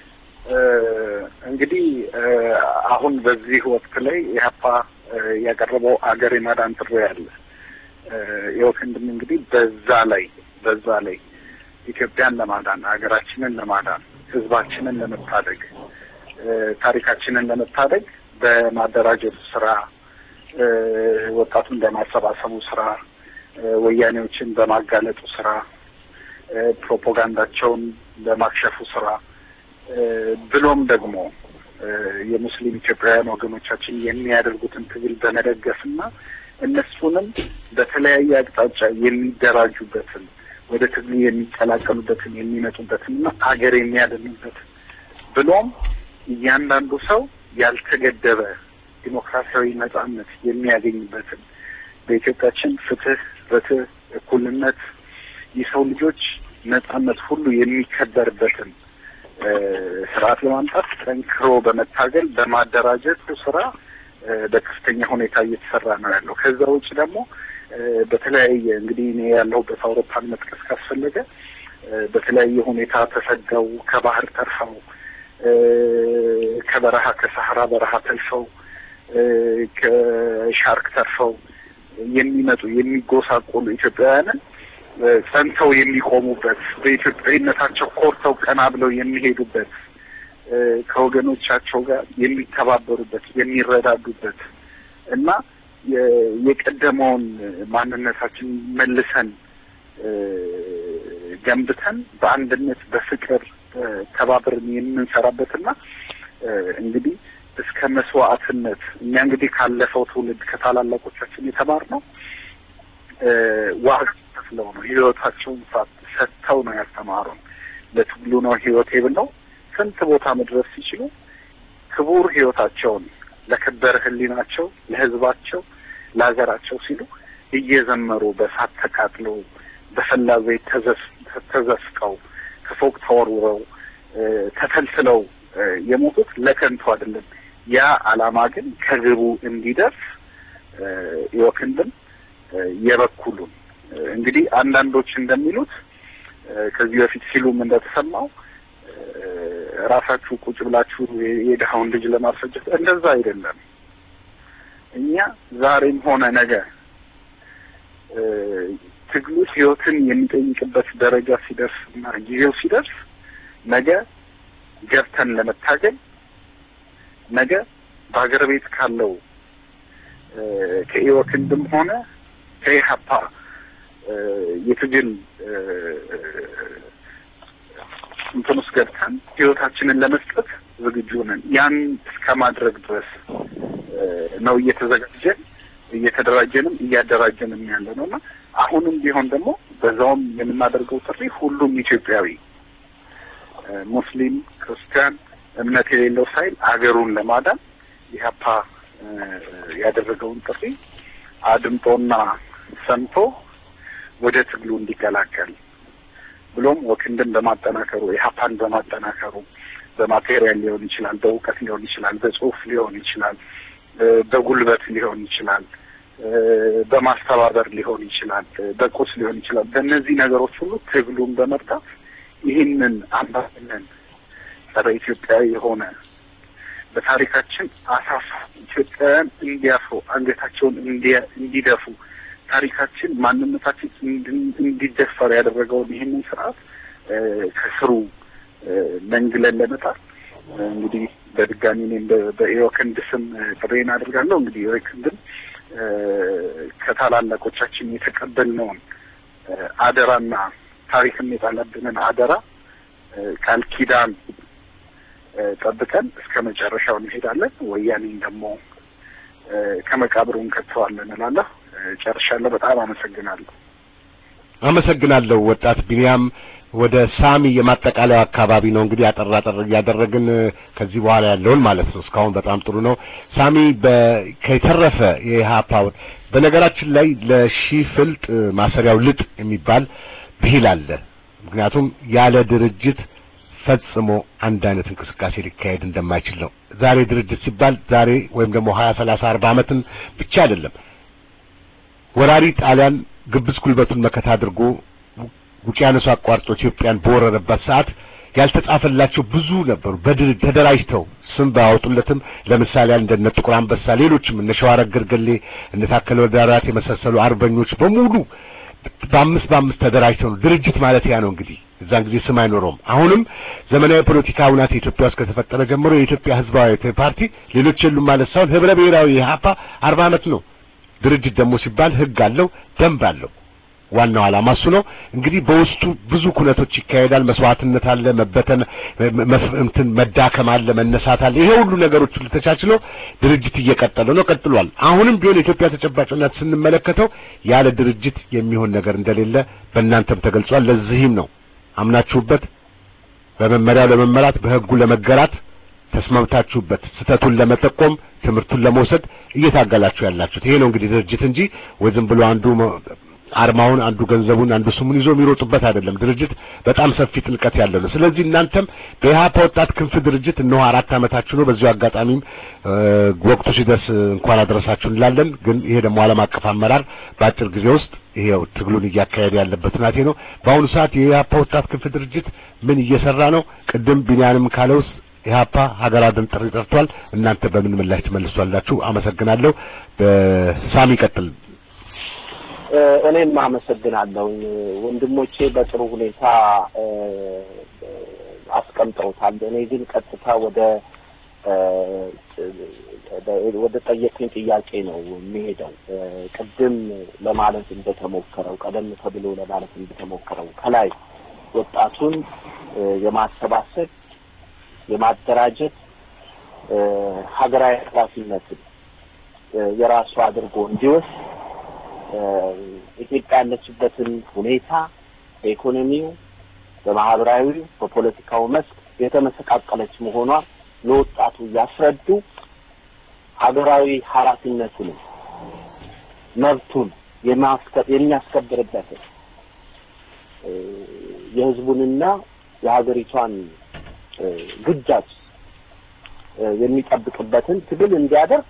እንግዲህ አሁን በዚህ ወቅት ላይ ኢህአፓ ያቀረበው አገር የማዳን ጥሪ አለ። የወክንድም እንግዲህ በዛ ላይ ኢትዮጵያን ለማዳን ሀገራችንን ለማዳን ህዝባችንን ለመታደግ ታሪካችንን ለመታደግ በማደራጀቱ ስራ ወጣቱን በማሰባሰቡ ስራ ወያኔዎችን በማጋለጡ ስራ ፕሮፓጋንዳቸውን በማክሸፉ ስራ ብሎም ደግሞ የሙስሊም ኢትዮጵያውያን ወገኖቻችን የሚያደርጉትን ትግል በመደገፍና እነሱንም በተለያየ አቅጣጫ የሚደራጁበትን ወደ ትግሉ የሚቀላቀሉበትን የሚመጡበትና ሀገር የሚያድኑበትን ብሎም እያንዳንዱ ሰው ያልተገደበ ዲሞክራሲያዊ ነጻነት የሚያገኝበትን በኢትዮጵያችን ፍትህ፣ እኩልነት፣ የሰው ልጆች ነጻነት ሁሉ የሚከበርበትን ስርዓት ለማምጣት ጠንክሮ በመታገል በማደራጀቱ ስራ በከፍተኛ ሁኔታ እየተሰራ ነው ያለው። ከዛ ውጭ ደግሞ በተለያየ እንግዲህ እኔ ያለሁበት አውሮፓን መጥቀስ ካስፈለገ በተለያየ ሁኔታ ተሰደው ከባህር ተርፈው ከበረሃ ከሰሐራ በረሃ ተልፈው ከሻርክ ተርፈው የሚመጡ የሚጎሳቆሉ ኢትዮጵያውያንን ጸንተው የሚቆሙበት በኢትዮጵያዊነታቸው ኮርተው ቀና ብለው የሚሄዱበት ከወገኖቻቸው ጋር የሚተባበሩበት የሚረዳዱበት እና የቀደመውን ማንነታችን መልሰን ገንብተን በአንድነት በፍቅር ተባብረን የምንሰራበትና እንግዲህ እስከ መስዋዕትነት እኛ እንግዲህ ካለፈው ትውልድ ከታላላቆቻችን የተማርነው ዋጋ ከፍለው ነው ህይወታቸውን ሰጥተው ነው ያስተማሩን። ለትግሉ ነው ህይወቴ ብለው ስንት ቦታ መድረስ ሲችሉ ክቡር ህይወታቸውን ለከበረ ህሊናቸው ለህዝባቸው ለሀገራቸው ሲሉ እየዘመሩ በሳት ተቃጥለው በፈላ ዘይት ተዘፍቀው ከፎቅ ተወርውረው ተተልትለው የሞቱት ለከንቱ አይደለም። ያ ዓላማ ግን ከግቡ እንዲደርስ ይወክንድም የበኩሉን እንግዲህ አንዳንዶች እንደሚሉት ከዚህ በፊት ሲሉም እንደተሰማው ራሳችሁ ቁጭ ብላችሁ የደሃውን ልጅ ለማስፈጀት እንደዛ አይደለም። እኛ ዛሬም ሆነ ነገ ትግሉ ህይወትን የሚጠይቅበት ደረጃ ሲደርስና ጊዜው ሲደርስ ነገ ገብተን ለመታገል ነገ በአገር ቤት ካለው ከኢወክንድም ሆነ ከኢሃፓ የትግል እንትንስ ገብተን ህይወታችንን ለመስጠት ዝግጁ ነን። ያን እስከማድረግ ድረስ ነው እየተደራጀንም እያደራጀንም ያለነውና አሁንም ቢሆን ደግሞ በዛውም የምናደርገው ጥሪ ሁሉም ኢትዮጵያዊ ሙስሊም ክርስቲያን እምነት የሌለው ሳይል አገሩን ለማዳን ኢሃፓ ያደረገውን ጥሪ አድምጦና ሰምቶ ወደ ትግሉ እንዲቀላቀል ብሎም ወክንድን በማጠናከሩ ኢሃፓን በማጠናከሩ በማቴሪያል ሊሆን ይችላል፣ በእውቀት ሊሆን ይችላል፣ በጽሁፍ ሊሆን ይችላል፣ በጉልበት ሊሆን ይችላል፣ በማስተባበር ሊሆን ይችላል፣ በቁስ ሊሆን ይችላል። በእነዚህ ነገሮች ሁሉ ትግሉን በመርዳት ይህንን አምባገነን ጸረ ኢትዮጵያዊ የሆነ በታሪካችን አሳፍ ኢትዮጵያን እንዲያፍሩ አንገታቸውን እንዲደፉ ታሪካችን ማንነታችን እንዲደፈር ያደረገውን ይህንን ስርዓት ከስሩ መንግለን ለመጣል እንግዲህ በድጋሚ እኔም በኢወክንድ ስም ጥሬን አድርጋለሁ። እንግዲህ ኢወክንድን ከታላላቆቻችን የተቀበልነውን አደራና ታሪክን የጣለብንን አደራ ቃል ኪዳን ጠብቀን እስከ መጨረሻው እንሄዳለን። ወያኔን ደግሞ ከመቃብሩን ከተዋለን እላለሁ። ጨርሻለሁ። በጣም አመሰግናለሁ ወጣት ቢኒያም። ወደ ሳሚ የማጠቃለያ አካባቢ ነው እንግዲህ አጠራጠር ያደረግን ከዚህ በኋላ ያለውን ማለት ነው። እስካሁን በጣም ጥሩ ነው። ሳሚ ከተረፈ የኢሃፓው በነገራችን ላይ ለሺፍልጥ ማሰሪያው ልጥ የሚባል ብሂል አለ። ምክንያቱም ያለ ድርጅት ፈጽሞ አንድ አይነት እንቅስቃሴ ሊካሄድ እንደማይችል ነው። ዛሬ ድርጅት ሲባል ዛሬ ወይም ደግሞ 20 30 40 ዓመትን ብቻ አይደለም። ወራሪ ጣሊያን ግብጽ ጉልበቱን መከታ አድርጎ ውቅያኖስ አቋርጦ ኢትዮጵያን በወረረበት ሰዓት ያልተጻፈላቸው ብዙ ነበሩ። በድርጅት ተደራጅተው ስም ባወጡለትም ለምሳሌ እንደነ ጥቁር አንበሳ ሌሎችም እነ ሸዋረግ ገርገሌ እነ ታከለ ወልደራስ የመሰሰሉ አርበኞች በሙሉ በአምስት ተደራጅተው ነው። ድርጅት ማለት ያ ነው እንግዲህ። እዛን ጊዜ ስም አይኖርም። አሁንም ዘመናዊ ፖለቲካ ውናት ኢትዮጵያ ውስጥ ከተፈጠረ ጀምሮ የኢትዮጵያ ህዝባዊ ፓርቲ ሌሎች የሉም ማለት ሳይሆን ህብረ ብሔራዊ ኢሃፓ 40 ዓመት ነው። ድርጅት ደግሞ ሲባል ህግ አለው፣ ደንብ አለው። ዋናው ዓላማ እሱ ነው። እንግዲህ በውስጡ ብዙ ኩነቶች ይካሄዳል። መስዋዕትነት አለ፣ መበተን መዳከም አለ፣ መነሳት አለ። ይሄ ሁሉ ነገሮች ሁሉ ተቻችለው ድርጅት እየቀጠለ ነው፣ ቀጥሏል። አሁንም ቢሆን የኢትዮጵያ ተጨባጭነት ስንመለከተው ያለ ድርጅት የሚሆን ነገር እንደሌለ በእናንተም ተገልጿል። ለዚህም ነው አምናችሁበት በመመሪያው ለመመራት በህጉ ለመገራት ተስማምታችሁበት ስተቱን ለመጠቆም ትምህርቱን ለመውሰድ እየታገላችሁ ያላችሁት። ይሄ ነው እንግዲህ ድርጅት እንጂ ወይ ዝም ብሎ አንዱ አርማውን አንዱ ገንዘቡን አንዱ ስሙን ይዞ የሚሮጥበት አይደለም። ድርጅት በጣም ሰፊ ጥልቀት ያለው ነው። ስለዚህ እናንተም በኢሃፓ ወጣት ክንፍ ድርጅት እነሆ 4 ዓመታችሁ ነው። በዚሁ አጋጣሚም ወቅቱ ሲደርስ እንኳን አደረሳችሁ እንላለን። ግን ይሄ ደግሞ ዓለም አቀፍ አመራር በአጭር ጊዜ ውስጥ ይሄው ትግሉን እያካሄደ ያለበት ናቴ ነው። በአሁኑ ሰዓት የኢሃፓ ወጣት ክንፍ ድርጅት ምን እየሰራ ነው? ቅድም ቢኒያንም ካለውስ ኢሃፓ ሀገር አድን ጥሪ ጠርቷል። እናንተ በምን ምላሽ ትመልሷላችሁ? አመሰግናለሁ። በሳሚ ቀጥል። እኔም አመሰግናለሁ። ወንድሞቼ በጥሩ ሁኔታ አስቀምጠውታል። እኔ ግን ቀጥታ ወደ ወደ ጠየቀኝ ጥያቄ ነው የሚሄደው። ቅድም ለማለት እንደተሞከረው ቀደም ተብሎ ለማለት እንደተሞከረው ከላይ ወጣቱን የማሰባሰብ የማደራጀት ሀገራዊ ኃላፊነትን የራሱ አድርጎ እንዲወስድ ኢትዮጵያ ያለችበትን ሁኔታ በኢኮኖሚው በማህበራዊ በፖለቲካው መስክ የተመሰቃቀለች መሆኗ ለወጣቱ ያስረዱ ሀገራዊ ኃላፊነቱን መብቱን የሚያስከብርበት የህዝቡንና የሀገሪቷን ግዳጅ የሚጠብቅበትን ትግል እንዲያደርግ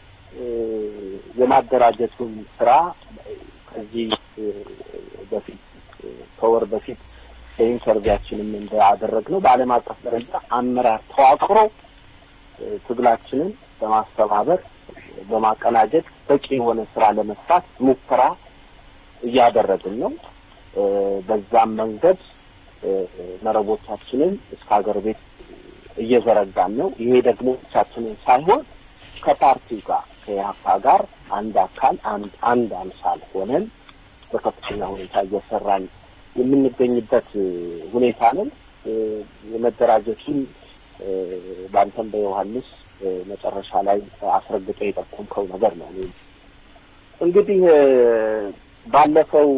የማደራጀቱን ስራ ከዚህ በፊት ከወር በፊት ኢንተርቪያችንን እንዳደረግነው በዓለም አቀፍ ደረጃ አመራር ተዋቅሮ ትግላችንን በማስተባበር በማቀናጀት በቂ የሆነ ስራ ለመስራት ሙከራ እያደረግን ነው። በዛም መንገድ መረቦቻችንን እስከ ሀገር ቤት እየዘረጋን ነው። ይሄ ደግሞ ብቻችንን ሳይሆን ከፓርቲው ጋር ከኢህአፓ ጋር አንድ አካል አንድ አምሳል ሆነን በከፍተኛ ሁኔታ እየሰራን የምንገኝበት ሁኔታ ነው። የመደራጀቱን ባንተም በዮሐንስ መጨረሻ ላይ አስረግጠው የጠቆምከው ነገር ነው። እንግዲህ ባለፈው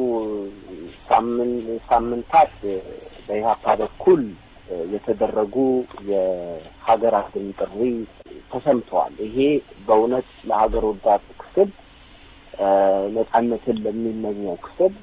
ሳምንታት በኢህአፓ በኩል የተደረጉ የሀገራትን ጥሪ ተሰምተዋል። ይሄ በእውነት ለሀገር ወዳድ ክፍል ነፃነትን ለሚመኘው ክፍል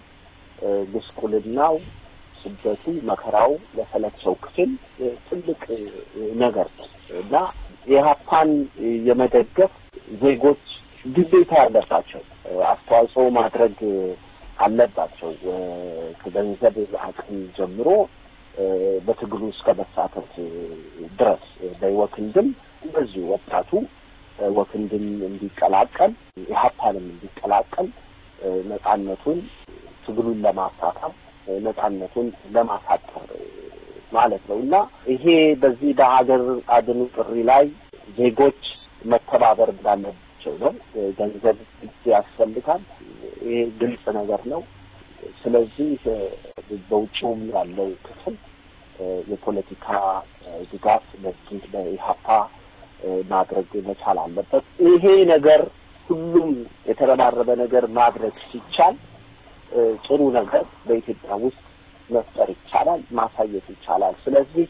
ጉስቁልናው ስደቱ መከራው ለሰለቸው ክፍል ትልቅ ነገር ነው እና የኢህአፓን የመደገፍ ዜጎች ግዴታ ያለባቸው አስተዋጽኦ ማድረግ አለባቸው። ከገንዘብ አቅም ጀምሮ በትግሉ እስከ መሳተፍ ድረስ በወክንድም እንደዚህ ወጣቱ ወክንድም እንዲቀላቀል ኢህአፓንም እንዲቀላቀል ነፃነቱን ትግሉን ለማሳካት ነፃነቱን ለማሳጠር ማለት ነውና ይሄ በዚህ በሀገር አድኑ ጥሪ ላይ ዜጎች መተባበር እንዳለባቸው ነው። ገንዘብ ያስፈልጋል። ይሄ ግልጽ ነገር ነው። ስለዚህ በውጭውም ያለው ክፍል የፖለቲካ ድጋፍ ለዚህ በኢህአፓ ማድረግ መቻል አለበት። ይሄ ነገር ሁሉም የተረባረበ ነገር ማድረግ ሲቻል ጥሩ ነገር በኢትዮጵያ ውስጥ መፍጠር ይቻላል፣ ማሳየት ይቻላል። ስለዚህ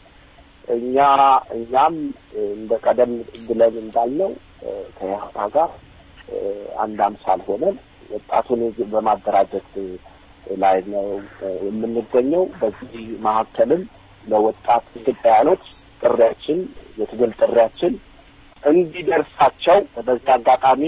እኛም እንደቀደም ብለን እንዳልነው ከኢህአፓ ጋር አንድ አምሳል ሆነን ወጣቱን በማደራጀት ላይ ነው የምንገኘው። በዚህ መሀከልም ለወጣት ኢትዮጵያውያኖች ጥሪያችን የትግል ጥሪያችን እንዲደርሳቸው በዚህ አጋጣሚ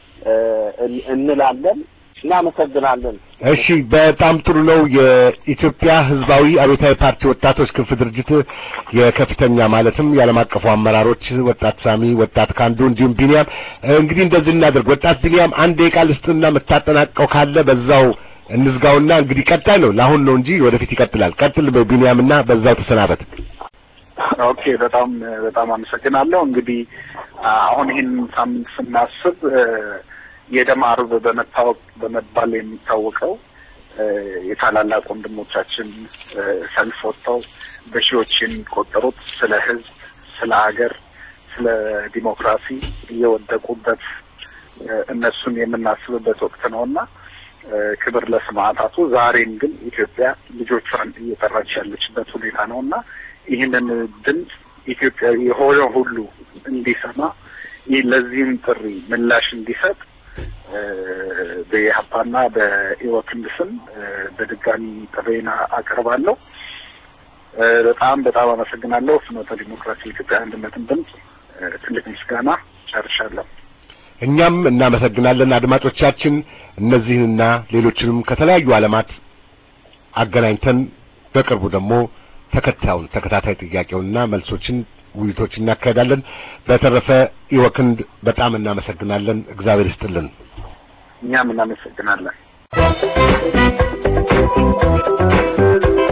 እንላለን። እናመሰግናለን። እሺ፣ በጣም ጥሩ ነው። የኢትዮጵያ ህዝባዊ አብዮታዊ ፓርቲ ወጣቶች ክንፍ ድርጅት የከፍተኛ ማለትም የዓለም አቀፉ አመራሮች ወጣት ሳሚ፣ ወጣት ካንዱ እንዲሁም ቢኒያም እንግዲህ እንደዚህ እናደርግ። ወጣት ቢኒያም አንድ ቃል ልስጥና መታጠናቀው ካለ በዛው እንዝጋውና እንግዲህ ቀጣይ ነው ለአሁን ነው እንጂ ወደፊት ይቀጥላል። ቀጥል በቢኒያምና በዛው ተሰናበት። ኦኬ፣ በጣም አመሰግናለሁ። እንግዲህ አሁን ይሄን ሳምንት ስናስብ የደም አርብ በመባል የሚታወቀው የታላላቅ ወንድሞቻችን ሰልፍ ወጥተው በሺዎች የሚቆጠሩት ስለ ህዝብ፣ ስለ ሀገር፣ ስለ ዲሞክራሲ እየወደቁበት እነሱን የምናስብበት ወቅት ነውና ክብር ለሰማዕታቱ። ዛሬም ግን ኢትዮጵያ ልጆቿን እየጠራች ያለችበት ሁኔታ ነውና ይህንን ድምፅ ኢትዮጵያዊ የሆነ ሁሉ እንዲሰማ ለዚህም ጥሪ ምላሽ እንዲሰጥ በኢህአፓና በኢወክንድ ስም በድጋሚ ጥሬና አቀርባለሁ። በጣም አመሰግናለሁ። ፍኖተ ዲሞክራሲ ኢትዮጵያ አንድነትን ድምፅ ትልቅ ምስጋና ጨርሻለሁ። እኛም እናመሰግናለን። አድማጮቻችን እነዚህንና ሌሎችንም ከተለያዩ ዓለማት አገናኝተን በቅርቡ ደግሞ ተከታታይ ጥያቄውንና መልሶችን ውይይቶችን እናካሄዳለን። በተረፈ ኢወክንድ በጣም እናመሰግናለን። እግዚአብሔር ይስጥልን። እኛም እናመሰግናለን።